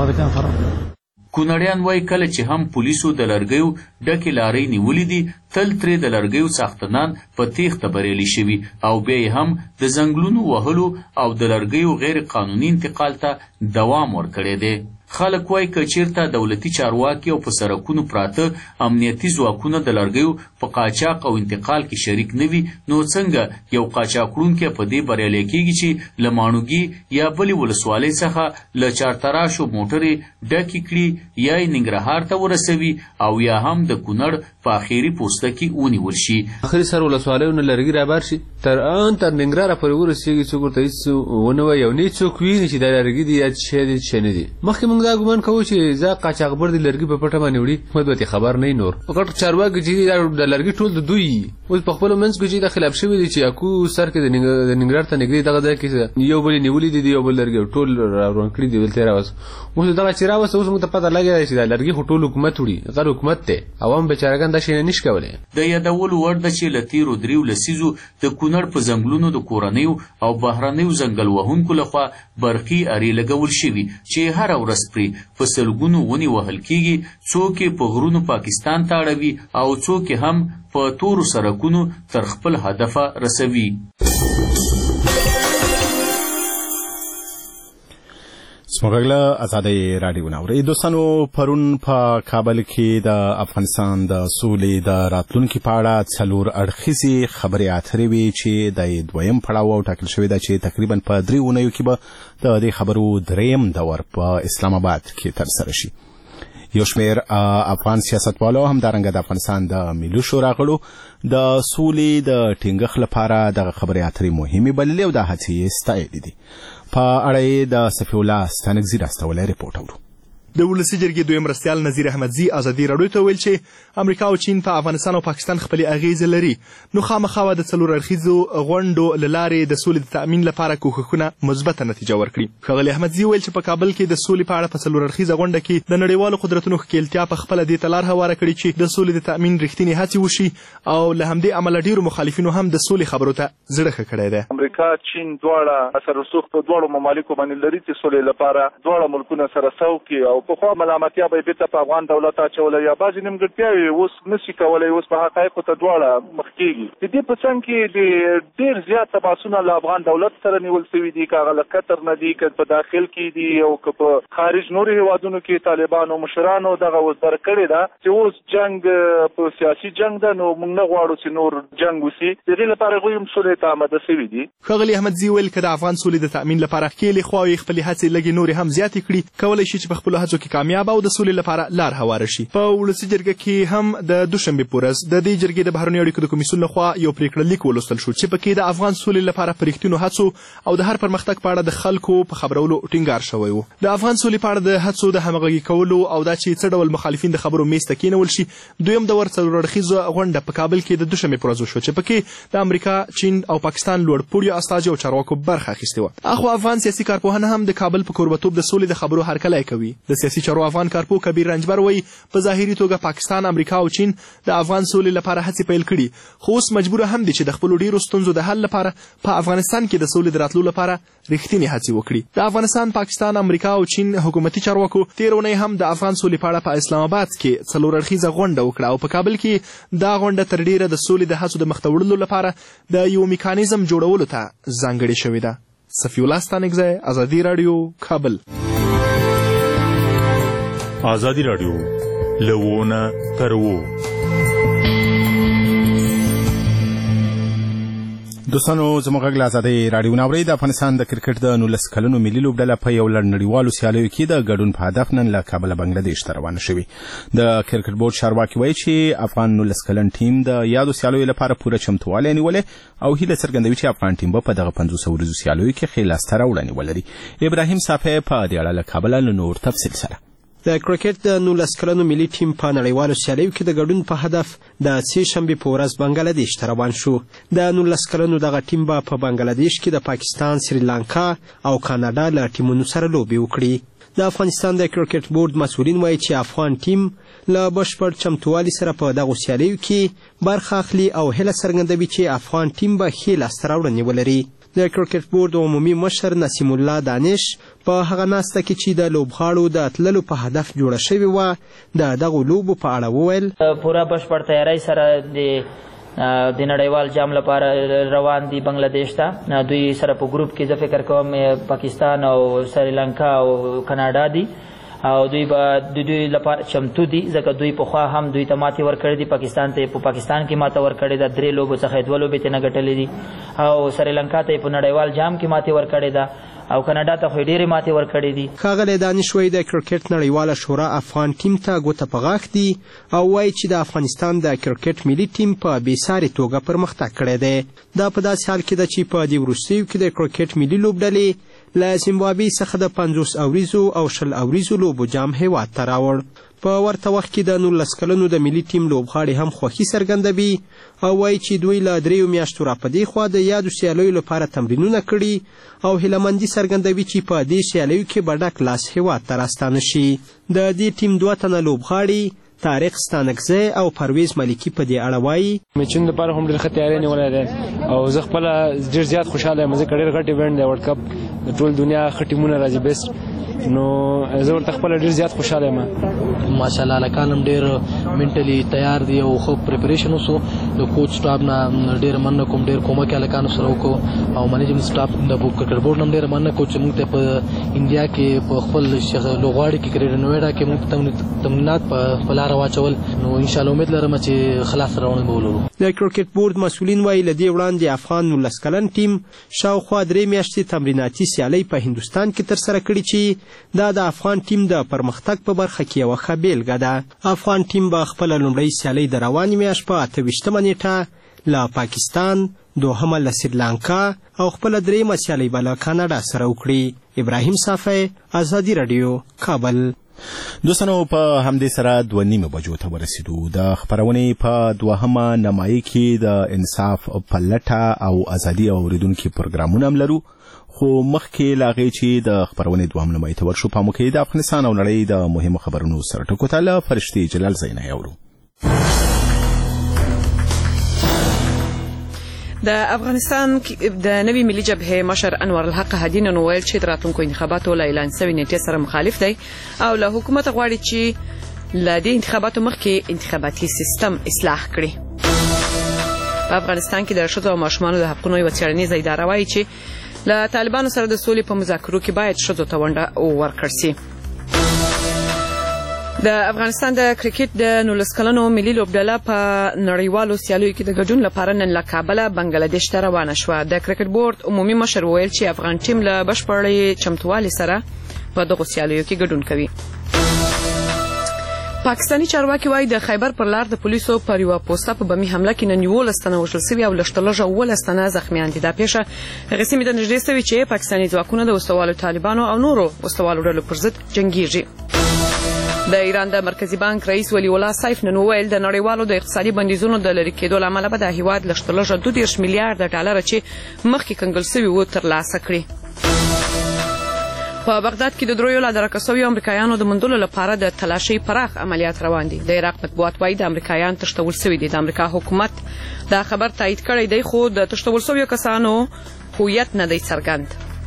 کونړیان وایي کله چې هم پولیسو د لرګیو ډکې لارۍ نیولې دي تل ترې د لرګیو څښتنان په تېښته بریالي شوي او بیا یې هم د ځنګلونو وهلو او د لرګیو غیر قانوني انتقال ته دوام ورکړی دی. خلک وایي که چیرته دولتي چارواکي او په سرکونو پراته امنیتي ځواکونه د لرګیو په قاچاق او انتقال کې شریک نه وي نو څنګه یو قاچاقړونکی په دې بریالی کېږي چې له ماڼوګي یا بلې ولسوالۍ څخه له چارتراشو موټرې ډکې کړي یا یې ننګرهار ته ورسوي او یا هم د کونړ په اخري پوسته کې ونیول شي. اخري سر ولسوالیو نه لرګي رابار شي تر ننګرهاره پورې ورسېږي څوک ورته هېڅ ونه وایي او نه څوک ویني چې دا لرګي دي یا څه شی دي څه نه دي. مخکې موږ موږ دا ګمان کوو چې زه قاچاقبر د لرګي په پټه باندې وړي حکومت به خبر نه نور فقط چارواکي چې د لرګي ټول د دوی اوس په خپل منځ کې چې د خلاف شوی دي چې اكو سر کې د ننګرهار ته نږدې دغه ځای کې یو بل نیولې دي یو بل لرګي ټول روان کړی دی ولته راوس اوس دغه چې راوس اوس موږ ته پته لګی چې د لرګي ټول حکومت وړي غیر حکومت ته عوام بیچارهګان دا شي نه نشي کولای د یادول وړ د چې لتیرو دریو لسیزو د کونړ په ځنګلونو د کورنیو او بهرنیو ځنګل وهونکو لخوا برقي ارې لګول شوي چې هر ورځ پرې په سلګونو ونې وهل کیږي څوک په غرونو پاکستان ته اړوي او څوک هم په تورو سرکونو تر خپل هدفه رسوي. سمغله ازادي رادیو ناوړي دوستانو پرون په کابل کې د افغانستان د سولې د راتلونکي په اړه څلور اړخیزې خبرې اترې وي چې د دویم پړاو ټاکل شوی دی چې تقریبا په 3 اونیو کې به د دې خبرو دریم دور په اسلام آباد کې ترسره شي. یو شمېر افغان سیاستوالو همدارنګه د افغانستان د ملي شورا غړو د سولې د ټینګښت لپاره دغه خبرې اترې مهمې بللې او د هڅې ستایلې دي. په اړه د صفی الله ستانکزي راستولی ریپورټ اورو. د ولسي جرګې دویم مرستیال نظیر احمدزي ازادي راډیو ته ویل چې امریکا او چین په افغانستان او پاکستان خپلې اغیزې لري نو خامخا د څلور اړخیزو غونډو له لارې د سولې د تأمین لپاره کوښښونه مثبته نتیجه ورکړي. ښاغلي احمدزي ویل چې په کابل کې د سولې په اړه په څلور اړخیزه غونډه کې د نړیوالو قدرتونو ښکېلتیا په خپله دې ته لار هواره کړې چې د سولې د تأمین رښتینې هڅې وشي او له همدې امله ډېرو مخالفینو هم د سولې خبرو ته زړه ښه کړی دی. امریکا چین دواړه اثر رسوخ په دواړو ممالکو باندې لري چې سولې لپاره دواړه ملکونه سره سو کړي او پخوا ملامتیا به بیرته په افغان دولت اچولی یا بعضې نیمګړتیاوې اوس نشي کولی اوس په حقایقو ته دواړه مخ کېږي. د دې په څنګ کې د ډېر زیات تماسونه له افغان دولت سره نیول شوي دي که هغه له قطر نه دي که په داخل کې دي او که په خارج نورو هېوادونو کې طالبانو مشرانو دغه اوس در کړې ده چې اوس جنګ په سیاسي جنګ ده نو موږ نه غواړو چې نور جنګ وسي. د دې لپاره هغوی هم سولې ته آماده شوي دي. ښاغلي احمدزي ویل که د افغان سولې د تأمین لپاره ښکېلې خواوې خپلې هڅې لږې نورې هم زیاتې کړي کولی شي چې په خپلو هڅو کې کامیاب او د سولې لپاره لار هواره شي. په ولسي جرګه کې هم د دوشنبې په ورځ د دې جرګې د بهرنیو اړیکو د کمیسیون لخوا یو پریکړه لیک ولوستل شو چې پکې د افغان سولې لپاره په رښتینو هڅو او د هر پرمختګ په اړه د خلکو په خبرولو ټینګار شوی و. د افغان سولې په اړه د هڅو د همغږي کولو او دا چې څه ډول مخالفین د خبرو میز ته کېنول شي دویم دور څلور اړخیزه غونډه په کابل کې د دوشنبې په ورځ وشوه چې پکې د امریکا چین او پاکستان لوړپوړي استازي او چارواکو برخه اخیستې وه. اخو افغان سیاسي کارپوهان هم د کابل په کوربتوب د سولې د خبرو هرکلی کوي. د سیاسي چارو افغان کارپو کبیر رنجبر وایي په ظاهري توګه پاکستان امریکا او چین د افغان سولې لپاره هڅې پیل کړي خو اوس مجبوره هم دي چې د خپلو ډیرو ستونزو د حل لپاره په افغانستان کې د سولې د راتلو لپاره رښتینې هڅې وکړي. د افغانستان پاکستان امریکا او چین حکومتي چارواکو تېره اونۍ هم د افغان سولې په اړه په اسلام آباد کې څلور اړخیزه غونډه وکړه او په کابل کې دا غونډه تر ډیره د سولې د هڅو د مخته وړلو لپاره د یو میکانیزم جوړولو ته ځانګړې شوې ده. صفی الله ستانکزی ازادي راډیو کابل. ازادي راډیو لوونه ترو. دوستانو زموږ غږ له ازادۍ راډیو ناوړئ د افغانستان د کرکټ د 19 کلنو ملي لوبډله په یو لړ نړیوالو سیالیو کې د ګډون په هدف نن له کابله بنګلادیش ته روانه شوې. د کرکټ بورډ چارواکي وایي چې افغان 19 کلن ټیم د یادو سیالیو لپاره پوره چمتووالی نیولی او هیله څرګندوي چې افغان ټیم به په دغه 500 ورځو سیالیو کې ښې لاسته راوړنې ولري. ابراهیم صافی په دې اړه له کابله له نور تفصیل سره. د کرکټ د 19 کلنو ملي ټیم په نړیوالو سیالیو کې د ګډون په هدف د سې شنبې په ورځ بنګلادیش ته روان شو. د 19 کلنو دغه ټیم به په بنګلادیش کې د پاکستان، سریلانکا او کاناډا له ټیمونو سره لوبې وکړي. د افغانستان د کرکټ بورډ مسؤلین وایي چې افغان ټیم له بشپړ چمتووالي سره په دغو سیالیو کې برخه اخلي او هیله څرګندوي چې افغان ټیم به ښې لاسته راوړنې ولري. د کرکټ بورډ عمومي مشر نسیم الله دانش په هغه ناسته کې چې د لوبغاړو د تللو په هدف جوړه شوې وه د دغو لوبو په اړه وویل پوره بشپړ تیاری سره د نړیوال جام لپاره روان دي بنگلادیش ته. دوی سره په ګروپ کې زه فکر کوم پاکستان او سریلانکا او کاناډا دي او دوی به د دوی لپاره چمتو دي ځکه دوی پخوا هم دوی ته ماتې ورکړې دي. پاکستان ته په پاکستان کې ماته ورکړې ده 3 لوبو څخه 2 لوبې ترې نه ګټلې دي او سریلانکا ته په نړیوال جام کې ماتې ورکړې ده او کاناډا ته خو ډېرې ماتې ورکړې دي. ښاغلی دانش وایي د کرکټ نړیواله شورا افغان ټیم ته ګوته په غاښ دي او وایي چې د افغانستان د کرکټ ملي ټیم په بېسارې توګه پرمختګ کړی دی. دا په داسې حال کې ده چې په دې وروستیو کې د کرکټ ملي لوبډلې له زیمبابوې څخه د 50 اوریزو او 20 اوریزو لوبو جام هیواد ته راوړ. په ورته وخت کې د 19 کلنو د ملي ټیم لوبغاړي هم خوښي څرګندوي او وایي چې دوی له 3 میاشتو راپدې خوا د یادو سیالیو لپاره تمرینونه کړي او هیلهمندي څرګندوي چې په دې سیالیو کې به ډک لاس هیواد ته راستانه شي. د دې ټیم 2 تنه لوبغاړي طارق ستانکزی او پرویز ملکی په دې اړه وایي میچونو لپاره هم ډېر ښه تیاری نیولی دی او زه خپله ډېر زیات خوشحاله یم ځکه ډېر غټ ایونټ دی ورلډ کپ د ټول دنیا ښه ټیمونه راځي بیسټ نو زه ورته خپله ډېر زیات خوشحاله یم. ماشاءالله هلکان هم ډېر منټلي تیار دي او ښه پریپریشن وسو. د کوچ سټاف نه ډېر مننه کوم ډېر کومک یې هلکانو سره وکړو او منیجمنټ سټاف د کرکټ بورډ نه هم ډېره مننه کوو چې موږ ته په انډیا کې په خپل لوبغاړي کې ګریډ نویډا کې موږ تمرینات په لاره واچول نو انشاءالله امید لرم چې خلاص روان به ولرو. د کرکټ بورډ مسؤلین وایي له دې وړاندې افغان 19 کلن ټیم شاوخوا 3 میاشتې تمریناتي سیالۍ په هندوستان کې ترسره کړي چې دا د افغان ټیم د پرمختګ په برخه کې یوه ښه بیلګه ده. افغان ټیم به خپله لومړۍ سیالۍ د روانې میاشت په 28مه نیټه له پاکستان، دوهمه له سریلانکا او خپله 3مه سیالۍ به له کاناډا سره وکړي. ابراهیم صافی، ازادي راډیو، کابل. دوستانو په همدې سره 2:30 بجو ته ورسېدو. د خپرونې په 2مه نمایي کې د انصاف په لټه او ازادي اوریدونکي پروګرامونه هم لرو، خو مخکې له هغې چې د خپرونې 2هم نمایي ته ورشو پام وکړئ د افغانستان او نړۍ د مهمو خبرونو سره ټکو ته له فرشتې جلال زینه اورو. د افغانستان د نوي ملي جبهې مشر انور الحق هادي نن وویل چې د راتلونکو انتخاباتو له اعلان شوې نیټې سره مخالف دی او له حکومت غواړي چې له دې انتخاباتو مخکې انتخاباتي سیستم اصلاح کړي. په افغانستان کې د ښځو او ماشومانو د حقونو یوه څېړنیزه اداره وایي چې له طالبانو سره د سولې په مذاکرو کې باید ښځو ته ونډه ورکړل سي. د افغانستان د کرکټ د 19 کلنو ملي لوبډله په نړیوالو سیالیو کې د ګډون لپاره نن له کابله بنګلادیش ته روانه شوه. د کرکټ بورډ عمومي مشر وویل چې افغان ټیم له بشپړې چمتووالي سره په دغو سیالیو کې ګډون کوي. پاکستاني چارواکي وایي د خیبر پر لار د پولیسو پر یوه پوسته په بمي حمله کې نن 11 تنه وژل سوي او لږ تر لږه 11 تنه زخمیان دي. دا پیښه هغې سیمې ته نږدې سوې چې پاکستاني ځواکونه د وسلوالو طالبانو او نورو وسلوالو ډلو پر ضد جنګیږي. د ایران د مرکزي بانک رئیس ولی الله سیف نن وویل د نړیوالو د اقتصادي بندیزونو د لرې کېدو له امله به د هېواد لږ تر لږه 22 میلیارډ ډالره چې مخکې کنګل سوي وو ترلاسه کړي. په بغداد کې د دریو لا درکه سویو امریکایانو د موندلو لپاره د تلاشۍ پراخ عملیات روان دي. د عراق مطبوعات وایي د امریکایان تښتول سوي دي. د امریکا حکومت دا خبر تایید کړی دی خو د تښتول سویو کسانو هویت نه دی څرګند.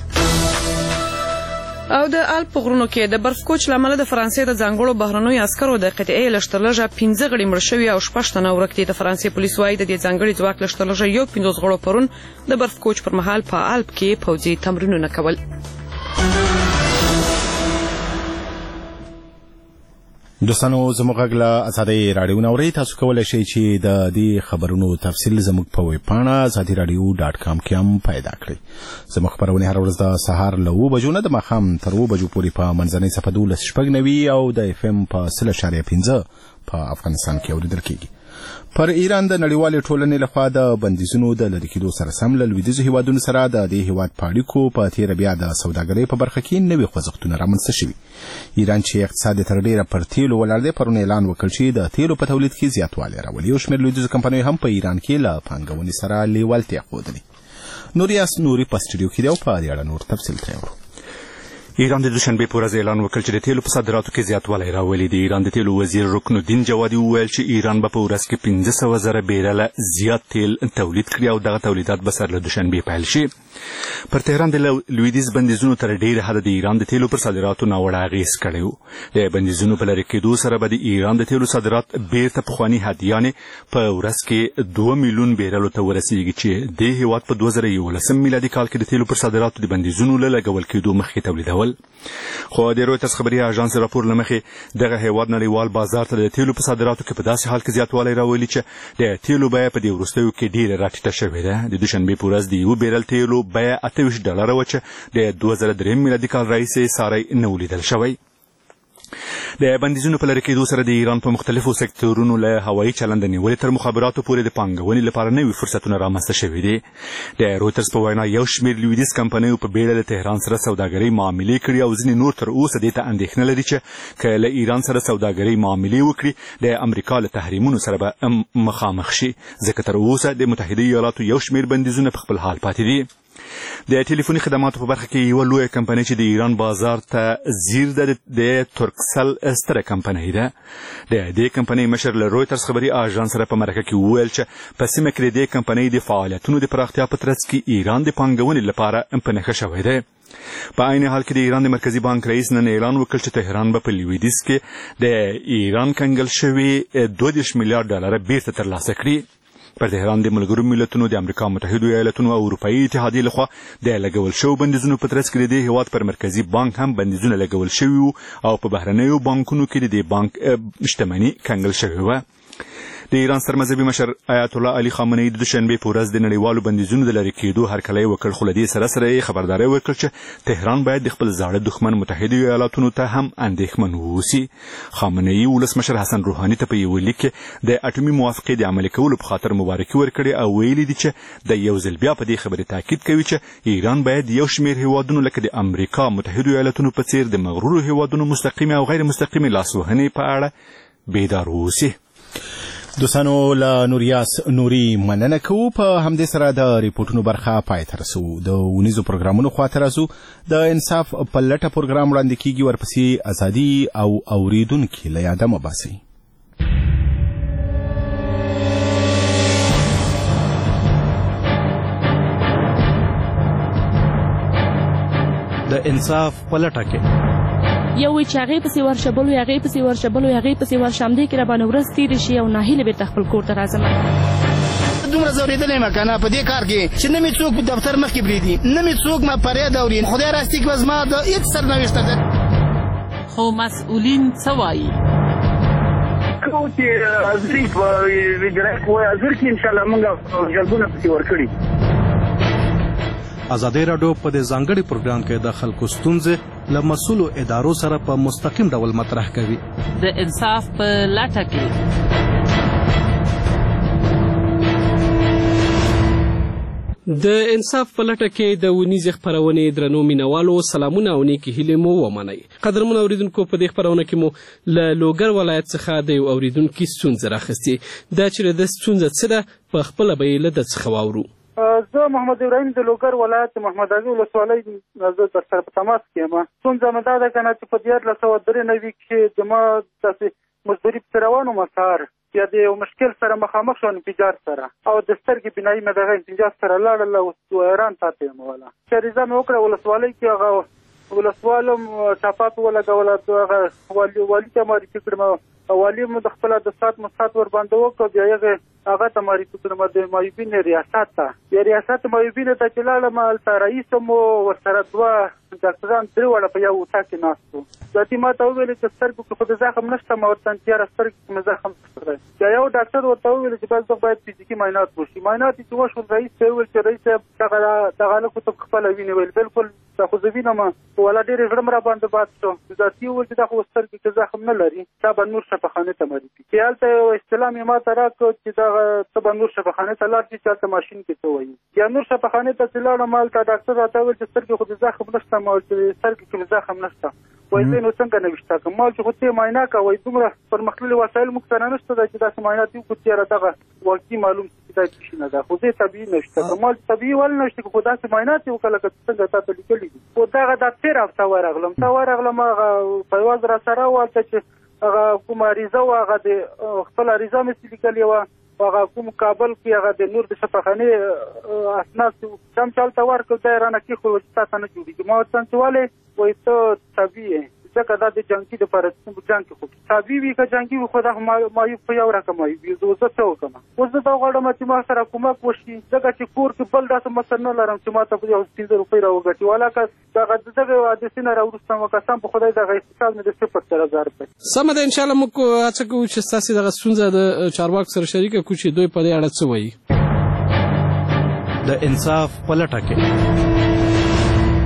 او د الپ په غرونو کې د برف کوچ له امله د فرانسې د ځانګړو بهرنیو عسکرو د قطعې لږ تر لږه 15 غړي مړه شوي او 6 تنه ورک دي. د فرانسې پولیس وایي د دې ځانګړي ځواک لږ تر لږه 15 غړو پرون د برف کوچ پر مهال په الپ کې پوځي تمرینونه کول. دوستانو زموږ غږ له ازادۍ راډیو نه اورئ. تاسو کولی شئ چې د دې خبرونو تفصیل زموږ په ویبپاڼه ازادي راډیو .com کې هم پیدا کړئ. زموږ خپرونې هره ورځ د سهار له 7 بجو نه د ماښام تر 7 بجو پورې په منځنۍ صفحه 12.90 او د FM په 0.5 په افغانستان کې اورېدل کېږي. پر ایران د نړیوالې ټولنې لخوا د بندیزونو د لرې کېدو سره سم له لویدیځو هیوادونو سره د دې هیواد په اړیکو په تېره بیا د سوداګرۍ په برخه کې نوي خوځښتونه رامنځته شوي. ایران چې اقتصاد تر ډېره پر تیلو ولاړ دی پرون اعلان وکړ چې د تیلو په تولید کې زیاتوالی راولي. یو شمېر لویدیځو کمپنیو هم په ایران کې له پانګونې سره لیوالتیا ښودلې. نوري په سټوډیو کې دی او په دې اړه نور تفصیل ترې اورو. ایران د دوشنبې په ورځ اعلان وکړ چې د تیلو په صادراتو کې زیاتوالی راولي. د ایران د تیلو وزیر رکن الدین جوادي وویل چې ایران به په ورځ کې 500,000 بیرله زیات تیل تولید کړي او دغه تولیدات به سر له دوشنبې پیل شي. پر تهران د لویدیځ بندیزونو تر ډېره حده د ایران د تیلو پر صادراتو ناوړه اغېز کړی و. د بندیزونو په لرې کېدو سره به د ایران د تیلو صادرات بیرته پخواني حد یعنې په ورځ کې 2 میلیون بیرلو ته ورسیږي چې د هېواد په 2011 میلادي کال کې د تیلو پر صادراتو د بندیزونو له لګول کېدو مخکې تولیدول. خو د رویټرز خبري اژانس راپور له مخې دغه هېواد نړیوال بازار ته د تیلو په صادراتو کې په داسې حال کې زیاتوالی راولي چې د تیلو بیه په دې وروستیو کې ډېره راټیټه شوې ده. د دوشنبې په ورځ د یو بیرل تیلو بیه $28 وه چې د 2003 میلادي کال راهیسې ساری نه ولیدل شوی. د بندیزونو په لرې کېدو سره د ایران په مختلفو سکتورونو له هوایي چلند نیولې تر مخابراتو پورې د پانګونې لپاره نوي فرصتونه رامنځته شوي دي. د رویټرز په وینا یو شمېر لویدیځ کمپنیو په بیړه له تهران سره سوداګرۍ معاملې کړي او ځینې نور تر اوسه دې ته اندېښنه لري چې که له ایران سره سوداګرۍ معاملې وکړي د امریکا له تحریمونو سره به مخامخ شي، ځکه تر اوسه د متحده ایالاتو یو شمېر بندیزونه په خپل حال پاتې دي. د ټلیفوني خدماتو په برخه کې یوه لویه کمپنۍ چې د ایران بازار ته ځیر ده د ترکسل ستره کمپنۍ ده. د دې کمپنۍ مشر له رویټرز خبري اژانس سره په مرکه کې وویل چې په سیمه کې د دې کمپنۍ د فعالیتونو د پراختیا په ترڅ کې ایران د پانګونې لپاره په نښه شوی دی. په عین حال کې د ایران د مرکزي بانک رئیس نن اعلان وکړ چې تهران به په لویدیځ کې د ایران کنګل شوي 22 میلیارډ ډالر بیرته ترلاسه کړي. پر تهران د ملګرو ملتونو، د امریکا متحدو ایالتونو او اروپایي اتحادیې لخوا د لګول شوو بندیزونو په ترڅ کې د دې هیواد پر مرکزي بانک هم بندیزونه لګول شوي وو او په بهرنیو بانکونو کې د دې بانک شتمني کنګل شوې وه. د ایران سترمذهبي مشر آیت الله علي خامنه‌ای د دوشنبې په ورځ د نړیوالو بندیزونو د لرې کېدو هرکلی وکړ، خو له دې سره سره یې خبرداری ورکړ چې تهران باید د خپل زاړه دښمن متحدو ایالاتونو ته هم اندېښمن واوسي. خامنه‌ای ولسمشر حسن روحاني ته په یوه لیک کې د اټومي موافقې د عملي کولو په خاطر مبارکي ورکړې او ویلي دي چې د یو ځل بیا په دې خبرې تاکید کوي چې ایران باید یو شمېر هیوادونو لکه د امریکا متحدو ایالتونو په څیر د مغرورو هیوادونو مستقیمې او غیر مستقیمې لاسوهنې په اړه بیدار واوسي. دوستانو له نوریاس نوري مننه کوو. په همدې سره د ریپورټونو برخه پای ته رسو. د ونیزو پروګرامونو خواته راځو. د انصاف په لټه پروګرام وړاندې کیږي، ورپسې ازادي او اوریدونکي له یاده مه باسئ. د انصاف په لټه کې یو وی چې هغې پسې ورشه، بل وی هغې پسې ورشه، بل وی هغې پسې ورشه، همدې کې راباندې ورځ تېرې شي او ناهیله بېرته خپل کور ته راځم. دومره ځورېدلی یم که نه په دې کار کې چې نه مې څوک په دفتر مخکې پرېږدي، نه مې څوک ما فریاد اوري. خدای راستي کې به زما د هېڅ سرنوشته ده. خو مسؤلین څه وایي؟ کوم چې حاضري په وجرایت وایي حاضر کړي، انشاءالله موږ جلبونه پسې ورکړي. ازادي راډیو په دې ځانګړي پروګرام کې د خلکو ستونزې له مسؤلو ادارو سره په مستقیم ډول مطرح کوي. د انصاف په لټه کې د انصاف په لټه کې د ونیزې خپرونې درنو مینوالو سلامونه او نیکې هیلې مو ومنئ. قدرمنو اوریدونکو، په دې خپرونه کې مو له لوګر ولایت څخه د یو اوریدونکي ستونزه راخیستې. دا چې د ستونزه څه ده په خپله به یې له ده څخه واورو. زه محمد ابراهیم د لوګر ولایت محمد اغي ولسوالۍ زه در سره په تماس کې یم. ستونزه مې دا ده که نه چې په 1993 کې زما داسې مزدوري پسې روان وم سهار، یا د یو مشکل سره مخامخ شوم انفجار سره، او د سترګې بینایي مې دغه انفجار سره لاړله او حیران پاتې یم. والا عریضه مې وکړه ولسوالۍ کې، هغه ولسوال چاپات ولګوله، هغه والي ته معرفي کړم. والي مو د خپله د سات مسات ورباندې وکړ، بیا هغه ته معرفي کړم د معیوبین ریاست ته. یا ریاست معیوبینو ته چې لاړم، هلته رئیس مو ورسره 2 ډاکټران 3 واړه په یو اتاق کې ناست وو. ذاتي ما ته وویل چې سترګو کې خو د زخم نشته. ما ورته تیاره سترګو کې مې زخم نشته دی. بیا یو ډاکټر ورته وویل چې بس باید فزیکي معاینات وشي. معاینات چې وشول، رئیس ته وویل چې رئیس صاحب دغه هلک خو ته خپله وینې. ویل بالکل دا خو زه وینم. والا ډېرې زړه مې راباندې باد شو. ذاتي وویل چې دا خو سترګو کې زخم نه لري، تا به نور شفاخانې ته معرفي کړي. هلته یو اصطلاح مې ما ته راکړ چې دغه ته به نور شفاخانې ته لاړ شي، چې هلته ماشین کې څه وایي. یا نور شفاخانې ته چې لاړم، هلته ډاکټر راته وویل چې سترګې خو د زخم نشته. ما ویل چې سترګې کې مې زخم نشته. وایي زه نو څنګه نوشته کړم؟ ما ویل چې خو ته یې معاینه کوه. وایي دومره پرمختللي وسایل موږ سره نشته ده چې داسې معاینات وکړو چې دغه واقعي معلوم شي دا څه شي نه ده. خو زه یې طبیعي نوشته کړم. ما ویل طبیعي ولې نوشته کړو؟ خو داسې معاینات یې وکړه لکه څنګه تا ته لیکلي دي. خو دغه دا تېره هفته ورغلم، هغه پیواز را سره و، هلته چې هغه کومه عریضه وه، هغه د خپله عریضه مې چې لیکلې وه، هغه کوم کابل کې هغه د نور د شفاخانې اسناد چې هلته ورکړ، دا یې رانه کېښول چې تا ته نه جوړېږي. ما ورته چې ولې؟ وایي ته طبیعي یې، ځکه دا د جنګي دپاره جنګ کې خو طبیعي وي که جنګي وي، خو دا معیوب په یو رقم معیوب وي. زه څه وکړم؟ اوس زه دا غواړم چې ما سره کومک وشي، ځکه چې کور کې بل داسې مسل نه لرم چې ما ته یو 15 روپۍ راوګټي. والا که دغه حادثې نه راوروسته مو قسم په خدای دغه اقتصاد مې د 0.0 روپۍ. سمه ده، انشاءالله موږ هڅه کوو چې ستاسې دغه ستونزه د چارواکو سره شریکه کړو چې دوی په دې اړه څه وایي. د انصاف په لټه کې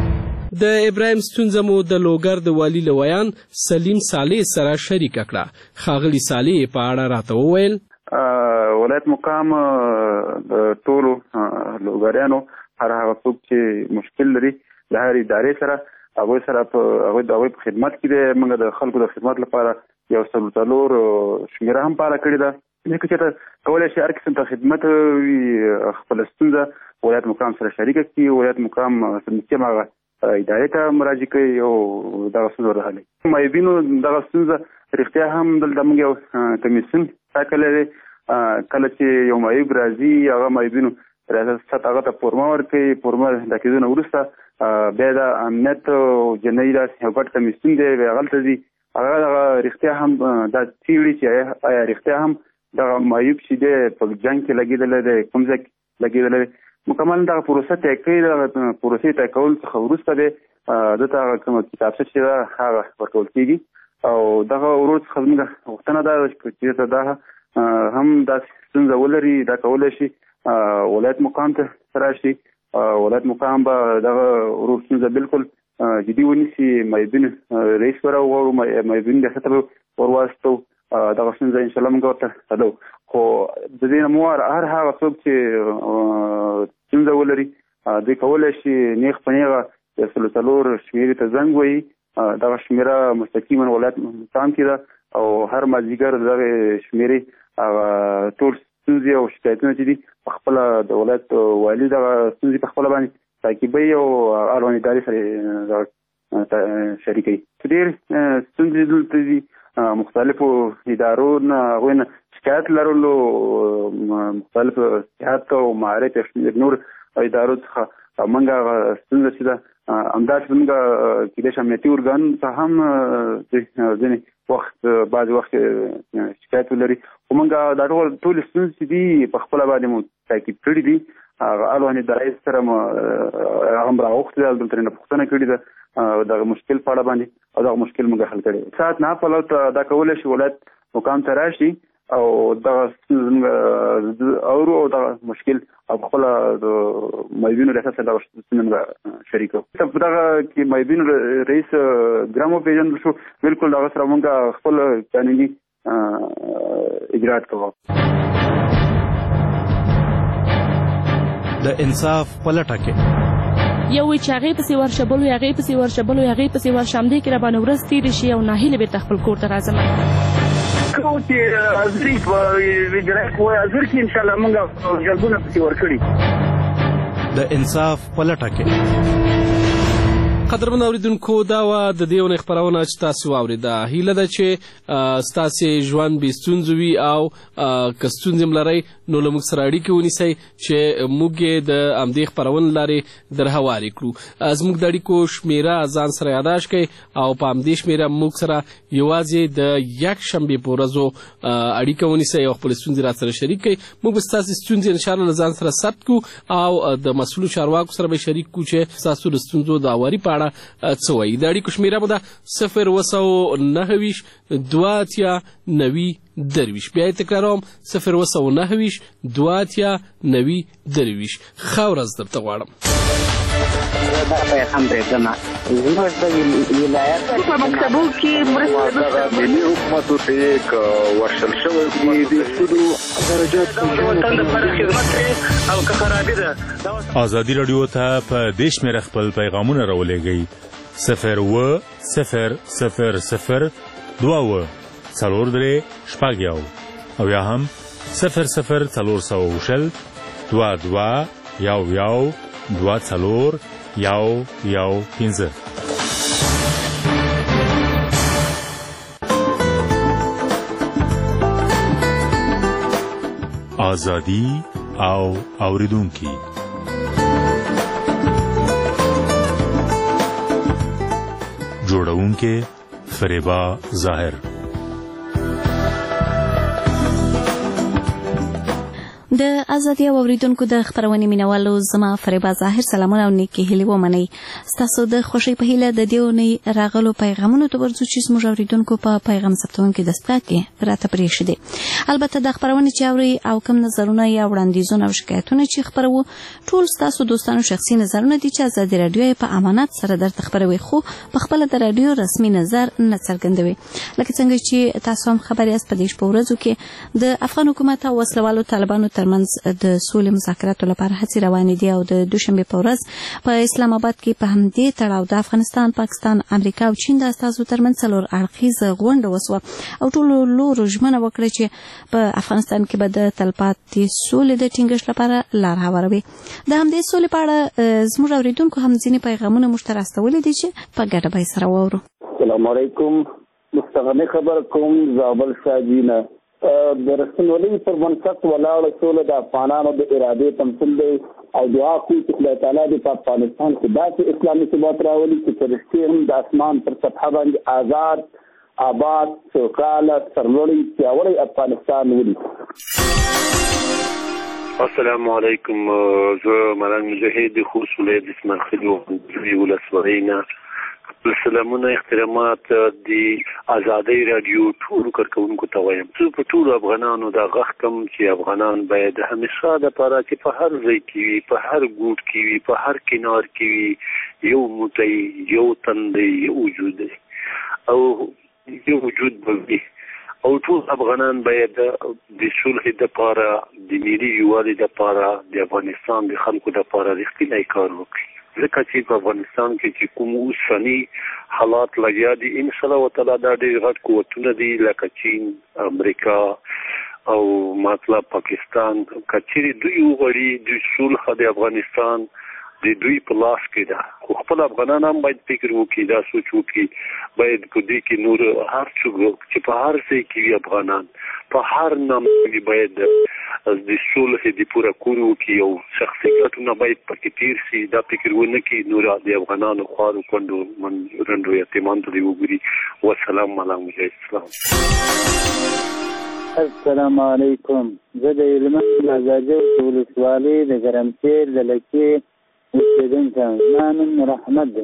د ابراهیم ستونزه مو د لوګر د والي لویان سلیم صالح سره شریکه کړه. ښاغلي صالح په اړه راته وویل ولایت مقام ټولو لوګریانو هر هغه څوک چې مشکل لري د هر ادارې سره هغوی سره هغوی په خدمت کې دی. موږ د خلکو د خدمت لپاره یو 4 شمیره هم فعاله کړې ده. ځکه چې کولی شي هر قسم ته خدمت وي خپله ستونزه ولایت مقام سره شریکه کړي. ولایت مقام سمسیم هغه ادارې ته مراجعه کوي او دغه ستونزه ورحلوي. معیوبینو دغه ستونزه رښتیا هم دلته موږ یو کمیسیون ټاکلی دی. کله چې یو معیوب راځي هغه معیوبینو ریاست هغه ته فورمه ورکوي. فورمه د کېدو نه وروسته بیا د امنیت او جنایي داسې یو ګډ کمیسیون دی هغلته ځي. هغه رښتیا هم دا څېړي چې آیا رښتیا هم دغه معیوب چې دی په جنګ کې لګېدلی دی کوم ځای کې لګېدلی دی. مکمل دغه پروسه طی کوي. دغه پروسې طی کولو څخه وروسته دی دته هغه کومه کتابچه چې ده هغه ورکول کېږي او دغه ورور څخه زموږ غوښتنه ده چې دا هم داسې ستونزه ولري دا کولی شي ولایت مقام ته راشي. ولایت مقام به دغه ورور ستونزه بالکل جدي ونیسي. معیوبین رئیس به راوغواړو معیوبین ریاست ته به ورواستو دغه ستونزه انشاءالله موږ ورته حلوو. خو د دې نه مو هر هغه څوک چې ستونزه ولري دوی کولی شي نیغ په نیغه 4 شمېرې ته زنګ ووهي. دغه شمېره مستقیما ولایت مقام کې ده او هر مازدیګر دغه شمېرې هغه ټول ستونزې او شکایتونه چې دي په خپله د ولایت والي دغه ستونزې په خپله باندې تعقیبوي او اړوند ادارې سره شریکوي. ډېر ستونزې دلته دي مختلفو ادارو نه هغوی نه شکایت لرلو مختلف صحت او معارف نور ادارو څخه موږ هغه ستونزه چې ده همداسې موږ کېدای شي امنیتي ارګان ته هم ځینې وخت بعضې وخت شکایت ولري. خو موږ دا ټولې ستونزې چې دي په خپله باندې مو تعقیب کړي دي. هغه اړوند ادارې سره هغه هم راغوښتي ده دلته ترېنه پوښتنه کړې ده دغه مشکل په اړه باندې او دغه مشکل موږ حل کړی. ساعت نه پلو ته دا کولی شي ولایت مقام ته راشي او دغه ستونزه اورو او دغه مشکل او خپله د معیوبینو ریاست سره دغه ستونزه موږ شریکو. په دغه کې معیوبینو رئیس ګرام وپېژندل شو. بالکل دغه سره موږ خپل قانوني اجرات کوو. د انصاف په لټه کې یو وی چې هغې پسې ورشه بل وی هغې پسې ورشه بل وی هغې پسې ورشه همدې کې راباندې ورځ تېرې شي او ناهیلې بېرته خپل کور ته راځم. کوم چې حاضري په اجرا کوی حاضر کې انشاءالله موږ جلبونه پسې ورکړي. د انصاف په لټه کې قدرمن اوریدونکو دا وه د دې اونۍ خپرونه چې تاسو واورېده. هیله ده چې ستاسې ژوند بې ستونزو وي او که ستونزې هم لرئ نو له موږ سره اړیکې ونیسئ چې موږ یې د همدې خپرونې لارې در هوارې کړو. زموږ د اړیکو شمېره ځان سره یاداشت کړئ او په همدې شمېره موږ سره یوازې د یکشنبې په ورځو اړیکه ونیسئ او خپلې ستونزې را سره شریک کړئ. موږ به ستاسې ستونزې انشاءالله له ځان سره ثبت کړو او د مسؤلو چارواکو سره به شریک کړو چې ستاسو د ستونزو د هواري په اړه څه وایي. د اړیکو شمېره مو ده 029 2 بیا یې تکراروم 029 2 ښه ورځ درته غواړم. دا پیغام پرېږدمه زموږ د ولایت په مکتبو کې مرسته ملي حکومتو ته یې ورشل شوی دي د سودو درجات وطن لپاره خدمت کوي او که خرابي ده. ازادي راډیو ته په دې شمېره خپل پیغامونه راولېږئ 02000 2 4 شپږ او یا هم 00400 22 11 24 15. آزادی او اوریدونکي جوړونکي فریبا ظاهر. د ازادي اوریدونکو د خبرونې مینوالو زما فریبا ظاهر سلامونه او نیکی هیلې ومنئ. ستاسو د خوښۍ په هیله د دې اونۍ راغلو پیغامونو ته ورځو چې زموږ اوریدونکو په پیغام ثبتونکي دستګاه کې راته پرېښي دي. البته د خبرونې چې اورئ او کوم نظرونه یا وړاندیزونه او شکایتونه چې خپروو ټول ستاسو دوستانو شخصي نظرونه دي چې ازادي راډیو یې په امانت سره درته خپروي، خو په خپله د راډیو رسمي نظر نه څرګندوي. لکه څنګه چې تاسو هم خبر یاست په دې شپو ورځو کې د افغان حکومت او وسلوالو طالبانو ترمنځ د سولې مذاکراتو لپاره هڅې روانې دي او د دوشنبې په ورځ په اسلام آباد کې په همدې تړاو د افغانستان، پاکستان، امریکا او چین د استازو ترمنځ څلور اړخیزه غونډه وسوه او ټولو لورو ژمنه وکړه چې په افغانستان کې به د تلپاتې سولې د ټینګښت لپاره لار هواروي. د همدې سولې په اړه زموږ اوریدونکو هم ځینې پیغامونه موږ ته راستولي دي چې په ګډه به یې سره واورو. السلام علیکم. مستغني خبر کوم زابل شاجینه. د رسنولۍ پر بنسټ ولاړه سوله د افغانانو د ارادې تمثیل دی او دعا کوو چې خدای تعالی دې په افغانستان کې داسې اسلامي ثبات راولي چې فرښتې هم د اسمان پر سطحه باندې آزاد، آباد، سوکاله، سرلوړی، پیاوړی افغانستان ولري. السلام علیکم. زه ملنګ مجاهد خوست ولایت اسماعیل ولسوالۍ نه سلامونه احترامات د ازادۍ راډیو ټولو کارکوونکو ته وایم. زه په ټولو افغانانو دا غږ کوم چې افغانان باید همیشه دپاره چې په هر ځای کې وي، په هر ګوټ کې وي، په هر کنار کې وي، یو موټی، یو تندی، یو وجود دی او یو وجود به وي او ټول افغانان باید د صلح دپاره، د ملي یووالي دپاره، د افغانستان د خلکو دپاره رښتینی کار وکړي. ځکه چې په افغانستان کې چې کوم اوسني حالات لګیا دي انشاءالله وتعالی دا ډېر غټ قوتونه دي لکه چین، امریکا او مطلب پاکستان. که چیرې دوی وغواړي د صلح د افغانستان د دوی په لاس کې ده، خو خپل افغانان هم باید فکر وکړي، دا سوچ وکړي باید په دې کې نور هر څوک چې په هر ځای کې وي افغانان په هر نامه باید د صلح د پوره کولو کې او شخصي ګټونه باید پکې تیر شي. دا فکر ونه کړي نور د افغانانو خوارو کونډو رنډو یتیمانو ته دې وګوري. والسلام ملنګ مجاهد. السلام علیکم. زه د هلمند ازادي ولسوالۍ د ګرمسیر د لکې اوسېدونکی یم. زما نوم رحمت دی.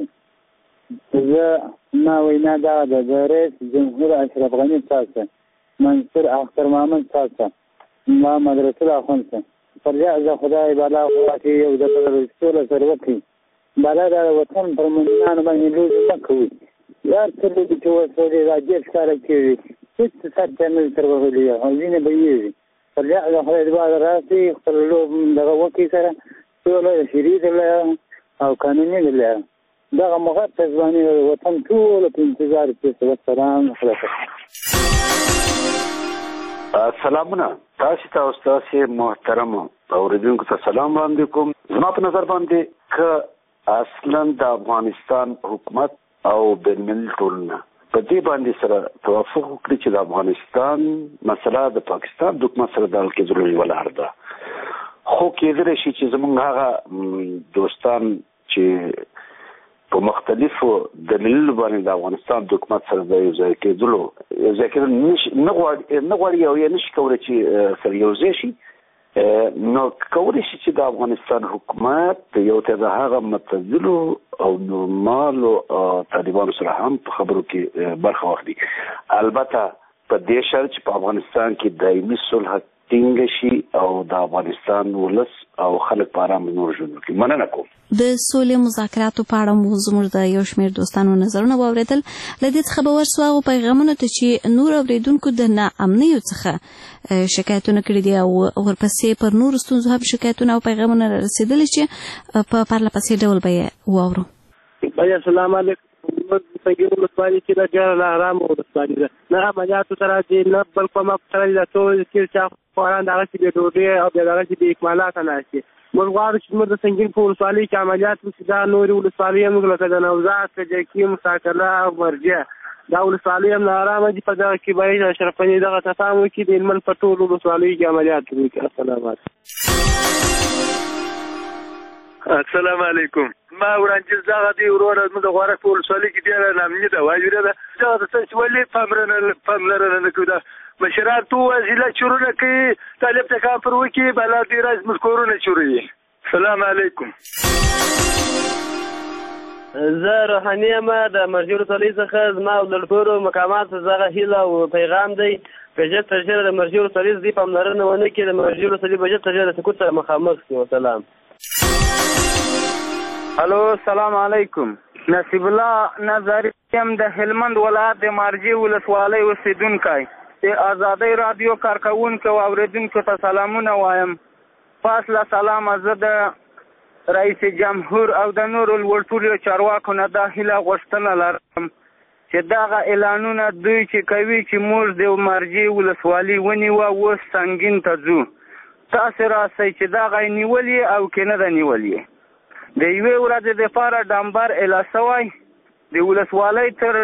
زما وینا دغه ده، د رئیس جمهور اشرف غني صاحب ته، منصور اختر محمد صاحب ته، محمد رسول اخوند ته پر دې د خدای بالا غواړي چې یو د سوله سره وکړي. بالا د وطن پر مؤمنانو باندې لوی مه کوي. یار څه لوی چې وسولې راجع ښکاره کوي هېڅ سر نه تر وهلي او ځینې به یېږي. پر دې د خدای بالا راسي خپل لوب دغه وکړي سره سوله شریع او قانوني دی. دغه مقدس باندې وطن ټول په انتظار کې. والسلام علیکم. سلامونه. تاسو ته استاد محترم اوریدونکو ته سلام وړاندې کوم. زما په نظر باندې که اصلا د افغانستان حکومت او بین المللي ټولنه په دې باندې سره توافق وکړي چې د افغانستان مسله د پاکستان د حکومت سره د حل کېدلو یوه لار ده، خو کېدلی شي چې زموږ هغه دوستان چې په مختلفو دلیلونو باندې د افغانستان د حکومت سره د یو ځای کېدلو نه غواړي او یا نشي کولی چې سره یو ځای شي، نو کولی شي چې د افغانستان حکومت یو ته د هغه معتدلو او نورمالو طالبانو سره هم په خبرو کې برخه واخلي. البته په دې شرط چې په افغانستان کې دایمي صلح ټینګه شي او د افغانستان ولس او خلک په ارامه نور ژوند وکړي. مننه کوم. د سولې مذاکراتو په اړه مو زموږ د یو شمېر دوستانو نظرونه واورېدل. له دې څخه به ورسو هغو پیغامونو ته چې نور اورېدونکو د ناامنیو څخه شکایتونه کړي دي او ورپسې پر نورو ستونزو هم شکایتونه او پیغامونه رسېدلي چې په پرله پسې ډول به یې واورو. السلام علیکم. سنګین ولسوالۍ کې د ډېره ناارامه ولسوالۍ ده، نه عملیاتو سره چې نه بل کومه سره د ټول چې چا خواران دغسې بې ډوډۍ او بیا دغسې بې اکمالاته ناست دي. موږ غواړو چې زموږ د سنګین په ولسوالۍ کې عملیات وشي. دا نورې ولسوالۍ هم لکه د نوزاد، کجکي، مساکله او مرجع دا ولسوالۍ هم ناارامه دي. په دغه کې باید اشرف غني دغه ته پام وکړي، د هلمند په ټولو ولسوالیو کې عملیات وکړي. السلام علیکم. السلام علیکم. ما وړاندیز دغه دی وروره زموږ د غوړک په ولسوالۍ کې ډېره ناامني ده، واجبه ده. دغه څه چې ولې پاملرنه نه کوي، دا مشران تو وزیله چورونه کوي طالب ته کافر وکړي بلا دې راز موږ کورونه چوروي. سلام علیکم. زه روحاني یم د مرجع ولسوالۍ څخه. زما او د ټولو مقاماتو دغه هیله او پیغام دی که ژر تر ژره د مرجع ولسوالۍ دې پاملرنه ونه کړي، د مرجع ولسوالۍ به ژر تر ژره د سقوط سره مخامخ شي. وسلام. الو السلام علیکم. نصیب الله نظری یم د هلمند ولایت د مرجع ولسوالۍ اوسیدونکی. د ازادۍ رادیو کارکوونکو او اوریدونکو ته سلامونه وایم. پس له سلامه زه د رئیس جمهور او د نورو لوړپوړو چارواکو نه دا هیله غوښتنه لرم چې دغه اعلانونه دوی چې کوي چې موږ د مرجع ولسوالۍ ونیوه اوس سنګین ته ځو، تاسې راسئ چې دغه یې نیولې او که نه ده نیولې. د یوې ورځې دپاره ډمبر اعلان شوی د ولسوالۍ تر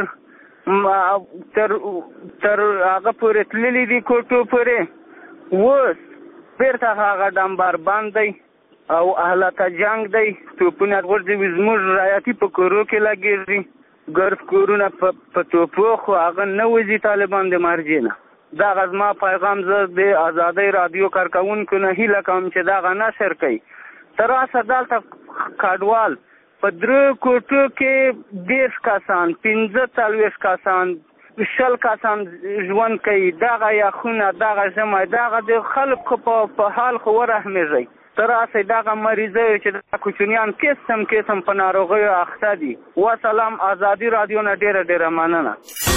هغه پورې تللي دي کوټو پورې، اوس بیرته هغه ډمبر بند دی او اهلته جنگ دی، توپونه غورځوي، زموږ رایتي په کورو کې لګېږي، ګرد کورونه په توپو خو هغه نه وځي طالبان د مرجع نه. دغه زما پیغام زه د ازادۍ رادیو کارکوونکو نه هیله کوم چې دغه نشر کوي. تر اوسه دلته کډوال په 3 کوټو کې 10 کسان 45 کسان 20 کسان ژوند کوي. دغه یخونه دغه ژمی دغه د خلکو په حال خو ورحمېږئ. تر اوسه دغه مریضیو چې د کوچنیان قسم په ناروغیو اخته دي. وسلام. ازادي رادیو نه ډېره مننه.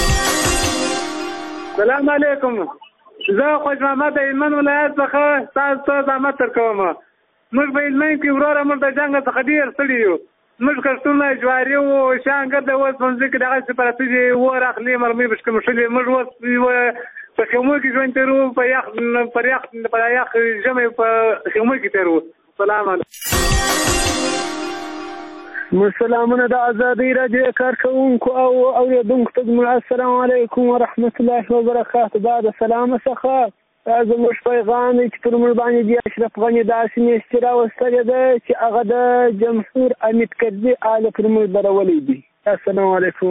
سلام علیکم. زه خوش محمد د هلمند ولایت څخه تاسو ته زحمت درکوم. موږ په هلمند کې وروره موږ د جنګ څخه ډېر ستړي یو. موږ کښتونه جواري وو شانګر د اوس په ځمکې دغه سپاراتي دي اور اخلي مرمۍ بشکمشلې. موږ اوس په خیمو کې ژوند تېرو، په یخ ژمی په خیمو کې تېرو. سلام علیکم. سلامونه د ازادۍ راډیو کارکوونکو او اوریدونکو ته السلام علیکم ورحمت الله وبرکاته. دا د سلامه څخه زموږ پیغام دی چې پر موږ باندې د اشرف غني داسې میاشتې راوستلې ده چې هغه د جمهور حمید کرزي آله پر موږ درولې دي. السلام علیکم.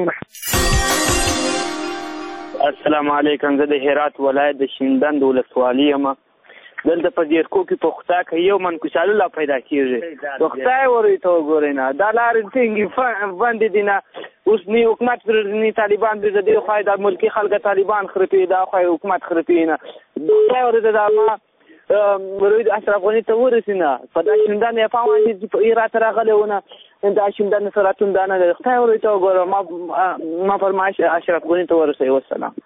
السلام علیکم. زه د هرات ولایت د شینډند ولسوالۍ یم. دلته په دیرکو کې پختا کې یو منکوشالو لا پیدا کېږي. پختا یې ورې ته وګورئ نه، دا لارې ټینګې بندې دي نه. اوس نه حکومت نه طالبان دې د دې خوا د ملکي خلکه طالبان خرپي، دا خوا حکومت خرپي نه. دا ورې د ما ورې اشرف غني ته ورسې نه په دا شینډند یې پام باندې په هرات راغلی و نه، دا شینډند سراتون دا نه دی. خدای ورې ته وګوره. ما فرمایش اشرف غني ته ورسوي. والسلام.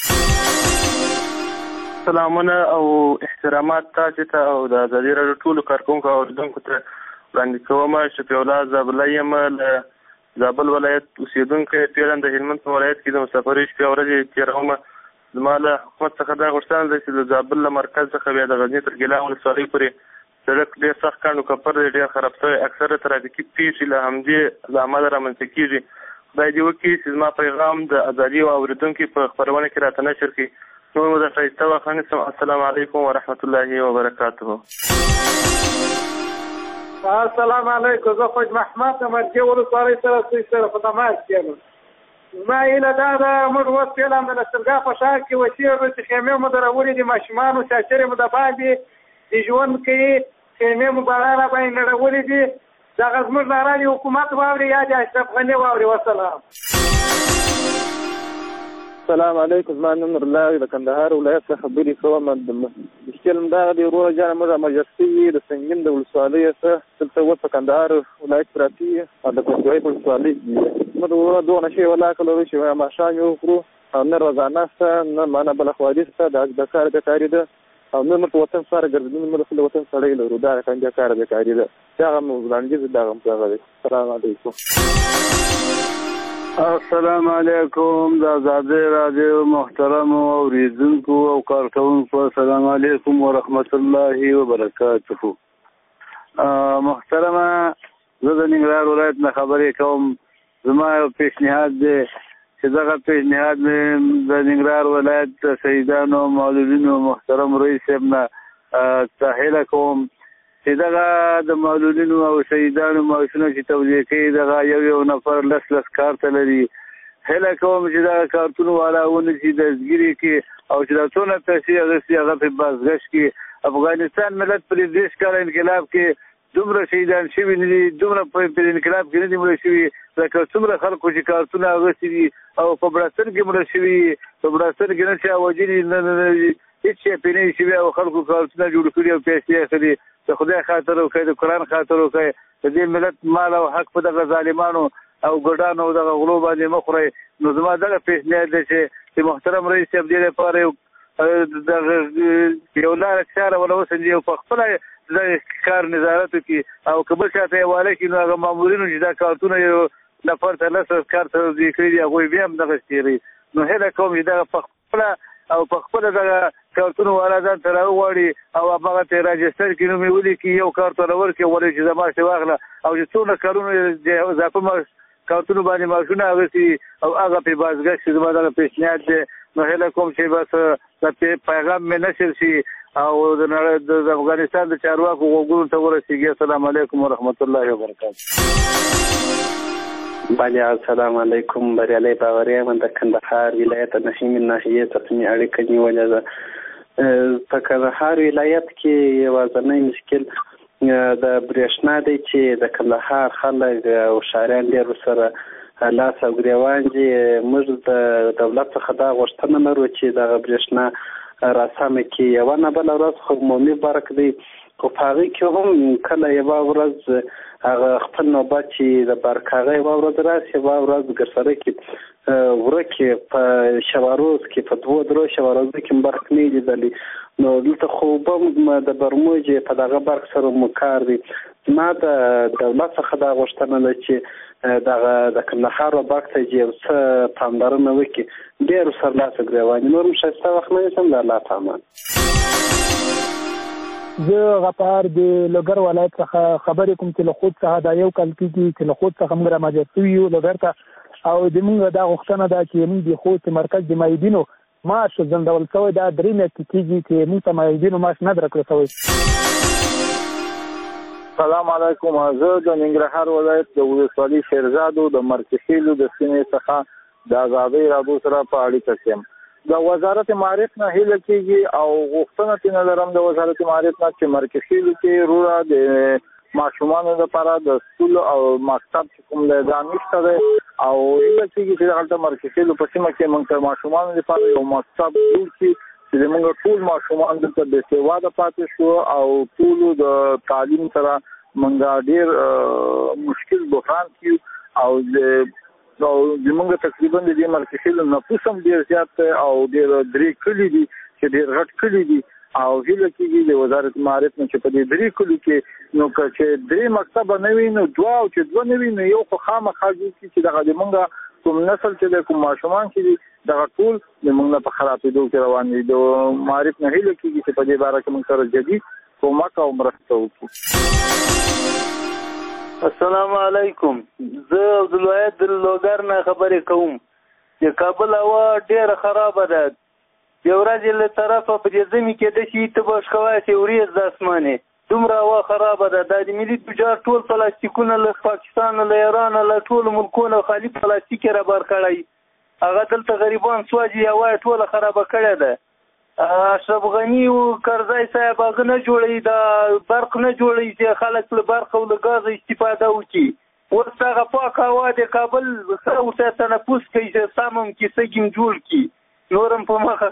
سلامونه او احترامات تاسو ته او د ازادي راډیو ټولو کارکوونکو او اوریدونکو ته وړاندې کوم. شفیع الله زابله یم، له زابل ولایت اوسېدونکی. پیران د هلمند په ولایت کې د مسافرۍ شپې ورځې تېروم. زما له حکومت څخه دا غوښتنه ده چې د زابل له مرکز څخه بیا د غزني تر ګیلان ولسوالۍ پورې سړک ډېر سخت کاڼ و کپر دی، ډېر خراب شوی. اکثره ترافیکي پیښې له همدې له امله رامنځته کېږي. خدای دې وکړي چې زما پیغام د ازادي او اورېدونکي په خپرونه کې راته نشر کړي. نور مو د ښایسته وخت نیسم. السلام علیکم ورحمت الله وبرکاته. السلام علیکم. زه خوش محمد د مرجع ولسوالۍ سره په تماس کې یم. زما هیله دا ده موږ اوس فعلا د لښکرګاه په ښار کې وسیږو چې خیمې مو درولې دي، ماشومانو چاچرې مو د باندې د ژوند کوي، خیمې مو بارانه باندې نړولې دي. دغه زموږ ناره د حکومت واوري یا د اشرف غني واوري. وسلام. السلام علیکم. زما نوم نورالله د کندهار ولایت څخه خبرې کوم. مشکل همدغه دی وروره جانه موږ امرجستي د سنګین د ولسوالۍ څخه دلته اوس په کندهار ولایت پراته یو او د پنجوایي په ولسوالۍ کې موږ وروره دغه شی ولاکه لرو چې ماښام یې وخورو او نه روزانه شته نه معنا بله خواري شته. د کار بیکاري ده او نه موږ په وطن سره ګرځېدل. موږ د وطن سړی لرو. دا د کار بیکاري ده. دغه مو وړاندیز دغه دغه دی. السلام علیکم. السلام علیکم. د ازادۍ راډیو محترمو اوریدونکو او کارکوونکو السلام علیکم ورحمت الله وبرکاته. محترمه زه د ننګرهار ولایت نه خبرې کوم. زما یو پیشنهاد دی چې دغه پیشنهاد مې د ننګرهار ولایت شهیدانو معلولینو محترم رئیس صاحب نه هیله کوم چې دغه د معلولینو او شهیدانو معاشونه چې توزیع کوي دغه یو نفر لس کارت لري. هیله کوم چې دغه کارتونه والا ونیسي، د زګیري کې او چې دا څونه پیسې اخیستي هغه په بازګشت کې افغانستان ملت پر 10 کاله انقلاب کې دومره شهیدان شوي نه دي، دومره په انقلاب کې نه دي مړه شوي لکه څومره خلکو چې کارتونه اخیستي دي او په بړستن کې مړه شوي، په بړستن کې نه چا وژلي نه هېڅ شی پرې نه شوي او خلکو کارتونه جوړ کړي او پیسې اخلي. د خدای خاطر وکړئ، د قرآن خاطر وکړئ، د دې ملت مال او حق په دغه ظالمانو او ګډانو او دغه غلو باندې مه خورئ. نو زما دغه پیشنهاد دی چې محترم رئیس صاحب دې لپاره یو لاره چاره ونه وسنجي او په خپله د کار نظارت وکړي او که بل چا ته یې حواله کړي نو هغه مامورینو چې دا کارتونه یو نفر ته 10 کار توضیح کړي دي هغوی بیا هم دغه تېروي. نو هیله کوم چې دغه په خپله او په خپله دغه کارتونه والا ځان ته راوغواړي او هماغه ته یې راجستر کړي، نوم یې ولیکي، یو کارت ورله ورکړي غواړي چې زما شې واخله او چې څومره کارونه اضافه کارتونو باندې معاشونه اخیستي او هغه پرې بازګشت شي. زما دغه پیشنهاد دی. نو هیله کوم چې بس د پیغام مې نشر شي او د افغانستان د چارواکو غوږونو ته ورسېږي. السلام علیکم ورحمت الله وبرکاته. بله السلام علیکم. بریالی باوري یم د کندهار ولایت نهمې ناحیې څخه اړیکه نیولې ده. په کندهار ولایت کې یوازینی مشکل د برېښنا دی چې د کندهار خلک او ښاریان ډېر ورسره لاس او ګرېوان دي. موږ د دولت څخه دا غوښتنه لرو چې دغه برېښنا راسمه کړي. یوه نه بله ورځ خو عمومي برق دی، خو په هغې کې هم کله یوه ورځ هغه خپل نوبت چې د برق هغه یوه ورځ راشي، یوه ورځ ګرسره کې ورکې په شواروز کې په 2-3 شواروزو کې برق نه لیدلی. نو دلته خو به د برموج په دغه برق سره مو کار دی. ما د دولت څخه دا غوښتنه ده چې دغه د کندهار برق ته چې یو څه پاملرنه وکړي، ډېر ورسره لاس ګرېوان. نور هم ښایسته وخت نه نیسم. د الله په امان. زه غفار د لوګر ولایت څخه خبرې کوم چې له خود څخه دا یو کال کېږي چې له خود څخه موږ رامجر شوي یو لوګر ته او د موږ دا غوښتنه ده چې موږ د خوست مرکز د معیدینو معاش ځنډول شوی دا 3 میاشتې کېږي چې موږ ته معیدینو معاش نه درکړل شوی. سلام علیکم. زه د ننګرهار ولایت د ولسوالۍ شیرزادو د مرکزخیلو د سیمې څخه د ازادۍ راډیو سره په اړیکه کې یم. د وزارت معارف نه هیله کېږي او غوښتنه ترې نه لرم د وزارت معارف نه چې مرکزخیلو کې روره د ماشومانو لپاره د سکول او مکتب چې کوم دی دا نشته دی او هیله کېږي چې دغلته مرکزخیلو په سیمه کې موږ ته ماشومانو لپاره یو مکتب جوړ کړي چې زموږ ټول ماشومان دلته بېسواده پاتې شو او ټولو د تعلیم سره موږ ډېر مشکل بحران کړي او زموږ تقریبا د دې مرکزخیلو نفوس هم ډېر زیات دی او ډېر 3 کلي دي چې ډېر غټ کلي دي او هیله کېږي د وزارت معارف نه چې په دې 3 کلو کې نو که چې 3 مکتبه نه وي نو 2 او چې 2 نه وي نو یو خو خامخا جوړ کړي چې دغه زموږ کوم نسل چې دی کوم ماشومان چې دي دغه ټول زموږ نه په خرابېدو کې روان دي. د معارف نه هیله کېږي چې په دې باره کې موږ سره جدي کومک او مرسته وکړو. السلام علیکم. زه عبدالواحد د لوګر نه خبرې کوم چې کابل هوا ډېره خرابه ده. یو ورځ له طرفه په دې ځمې کې د شي ته به ښکوی چې وریځ د اسمانې دومره هوا خرابه ده. دا د ملي تجار ټول پلاستیکونه له پاکستان له ایران له ټولو ملکونو خالي پلاستیک یې رابار کړی. هغه دلته غریبان سوځي هوا یې ټوله خرابه کړې ده. اشرف غني او کرزی صاحب هغه نه جوړوي، دا برق نه جوړوي چې خلک له برق او له ګاز استفاده وکړي. اوس هغه پاک هوا د کابل ورته تنفس کوي چې سم هم کیسه ګیم جوړ کړي. نورم په مخه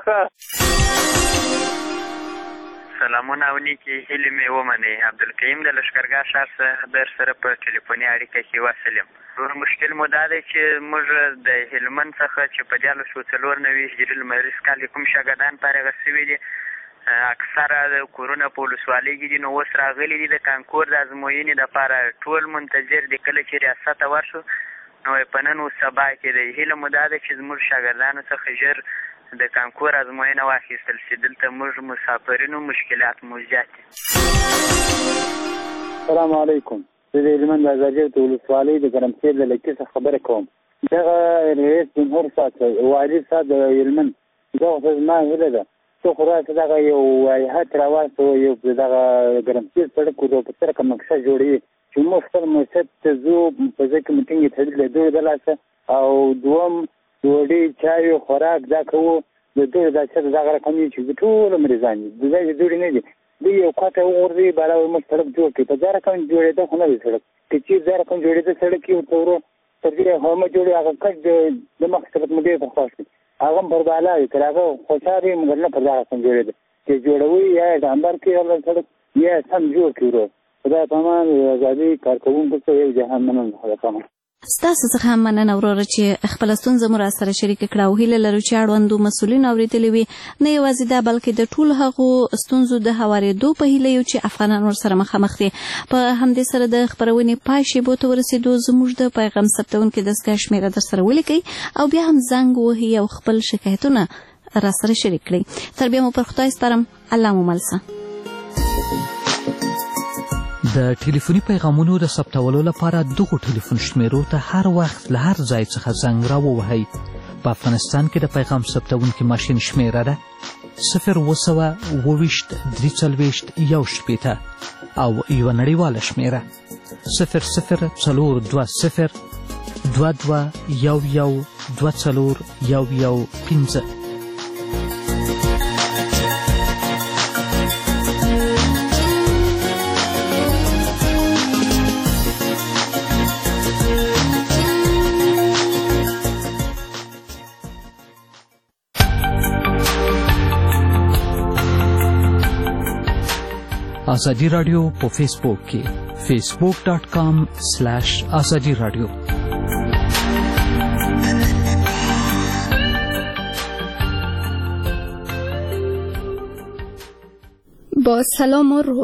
ښه. سلامونه او نیکې هیلې مې ومنئ. عبدالکریم د لښکرګاه ښار څخه در سره په ټلیفوني اړیکه کې وصل یم. نور مشکل مو دا دی چې موږ د هلمند څخه چې په 1494 هجري لمریز کال کې کوم شاګردان فارغه سوي دي اکثره د کورونه په ولسوالۍ کې دي، نو اوس راغلي دي د کانکور د ازموینې دپاره ټول منتظر دي کله چې ریاست ته ورشو. نو په نن او سبا کې د هیله مو دا ده چې زموږ شاګردانو څخه ژر د کانکور ازموینه واخیستل شي. دلته موږ مسافرینو مشکلات مو زیات دي. السلام علیکم. زه د هلمند د ازادۍ د ولسوالۍ د ګرمسیر د لکۍ څخه خبره کوم. دغه رئیس جمهور صاحب والي صاحب د هلمند دغه زما هیله ده څو خو راسه دغه یو هیات راواستو یو دغه ګرمسیر سړک ورو په سره کوم نقشه جوړوي چې موږ خپل مسجد ته ځو په ځای کې میټینګ یې تړلې دوی د لاسه او دوم ډوډۍ چای خوراک دا کوو د دوی دا چې دا غره کمی چې ټول مریضان دي دا جوړ نه دي دی یو خاطر ورغی بالا موږ سړک جوړ کړ په ځاره کوم جوړېده خو نه دی سړک چې ځاره کوم جوړېده سړک یو تورو تر دې هم جوړې هغه کټ د مخ سره مو دې په خاص هغه پر بالا تر هغه خوشاله موږ نه پر ځاره کوم جوړېده چې جوړوي یا د امبر کې هغه سړک یا سم جوړ کړو خدای په امان ازادي کارکوونکو ته یو جهان مننه خدای په امان ستاسو څخه هم مننه وروره چې خپل ستونزه مو راسره شریکه کړه او هیله لرو چې اړوندو مسؤلین اورېدلي وي نه یوازې دا بلکې د ټولو هغو ستونزو د هوارېدو په هیله یو چې افغانان ورسره مخامخ دي په همدې سره د خپرونې پای شیبو ته ورسېدو زموږ د پیغام ثبتونکي دستګاه شمېره درسره ولیکئ او بیا هم زنګ ووهئ او خپل شکایتونه راسره شریک کړئ تر بیا مو پر خدای سپارم الله مو مل شه د ټلیفوني پیغامونو د ثبتولو لپاره دغو ټلیفون شمیرو ته هر وخت له هر ځای څخه زنګ راووهئ. په افغانستان کې د پیغام ثبتونکي ماشین شمیره ده 0202341 او یوه نړیواله شمیره 002022112415. آزادی رادیو په فیسبوک کې facebook.com/azadi radio. با سلام و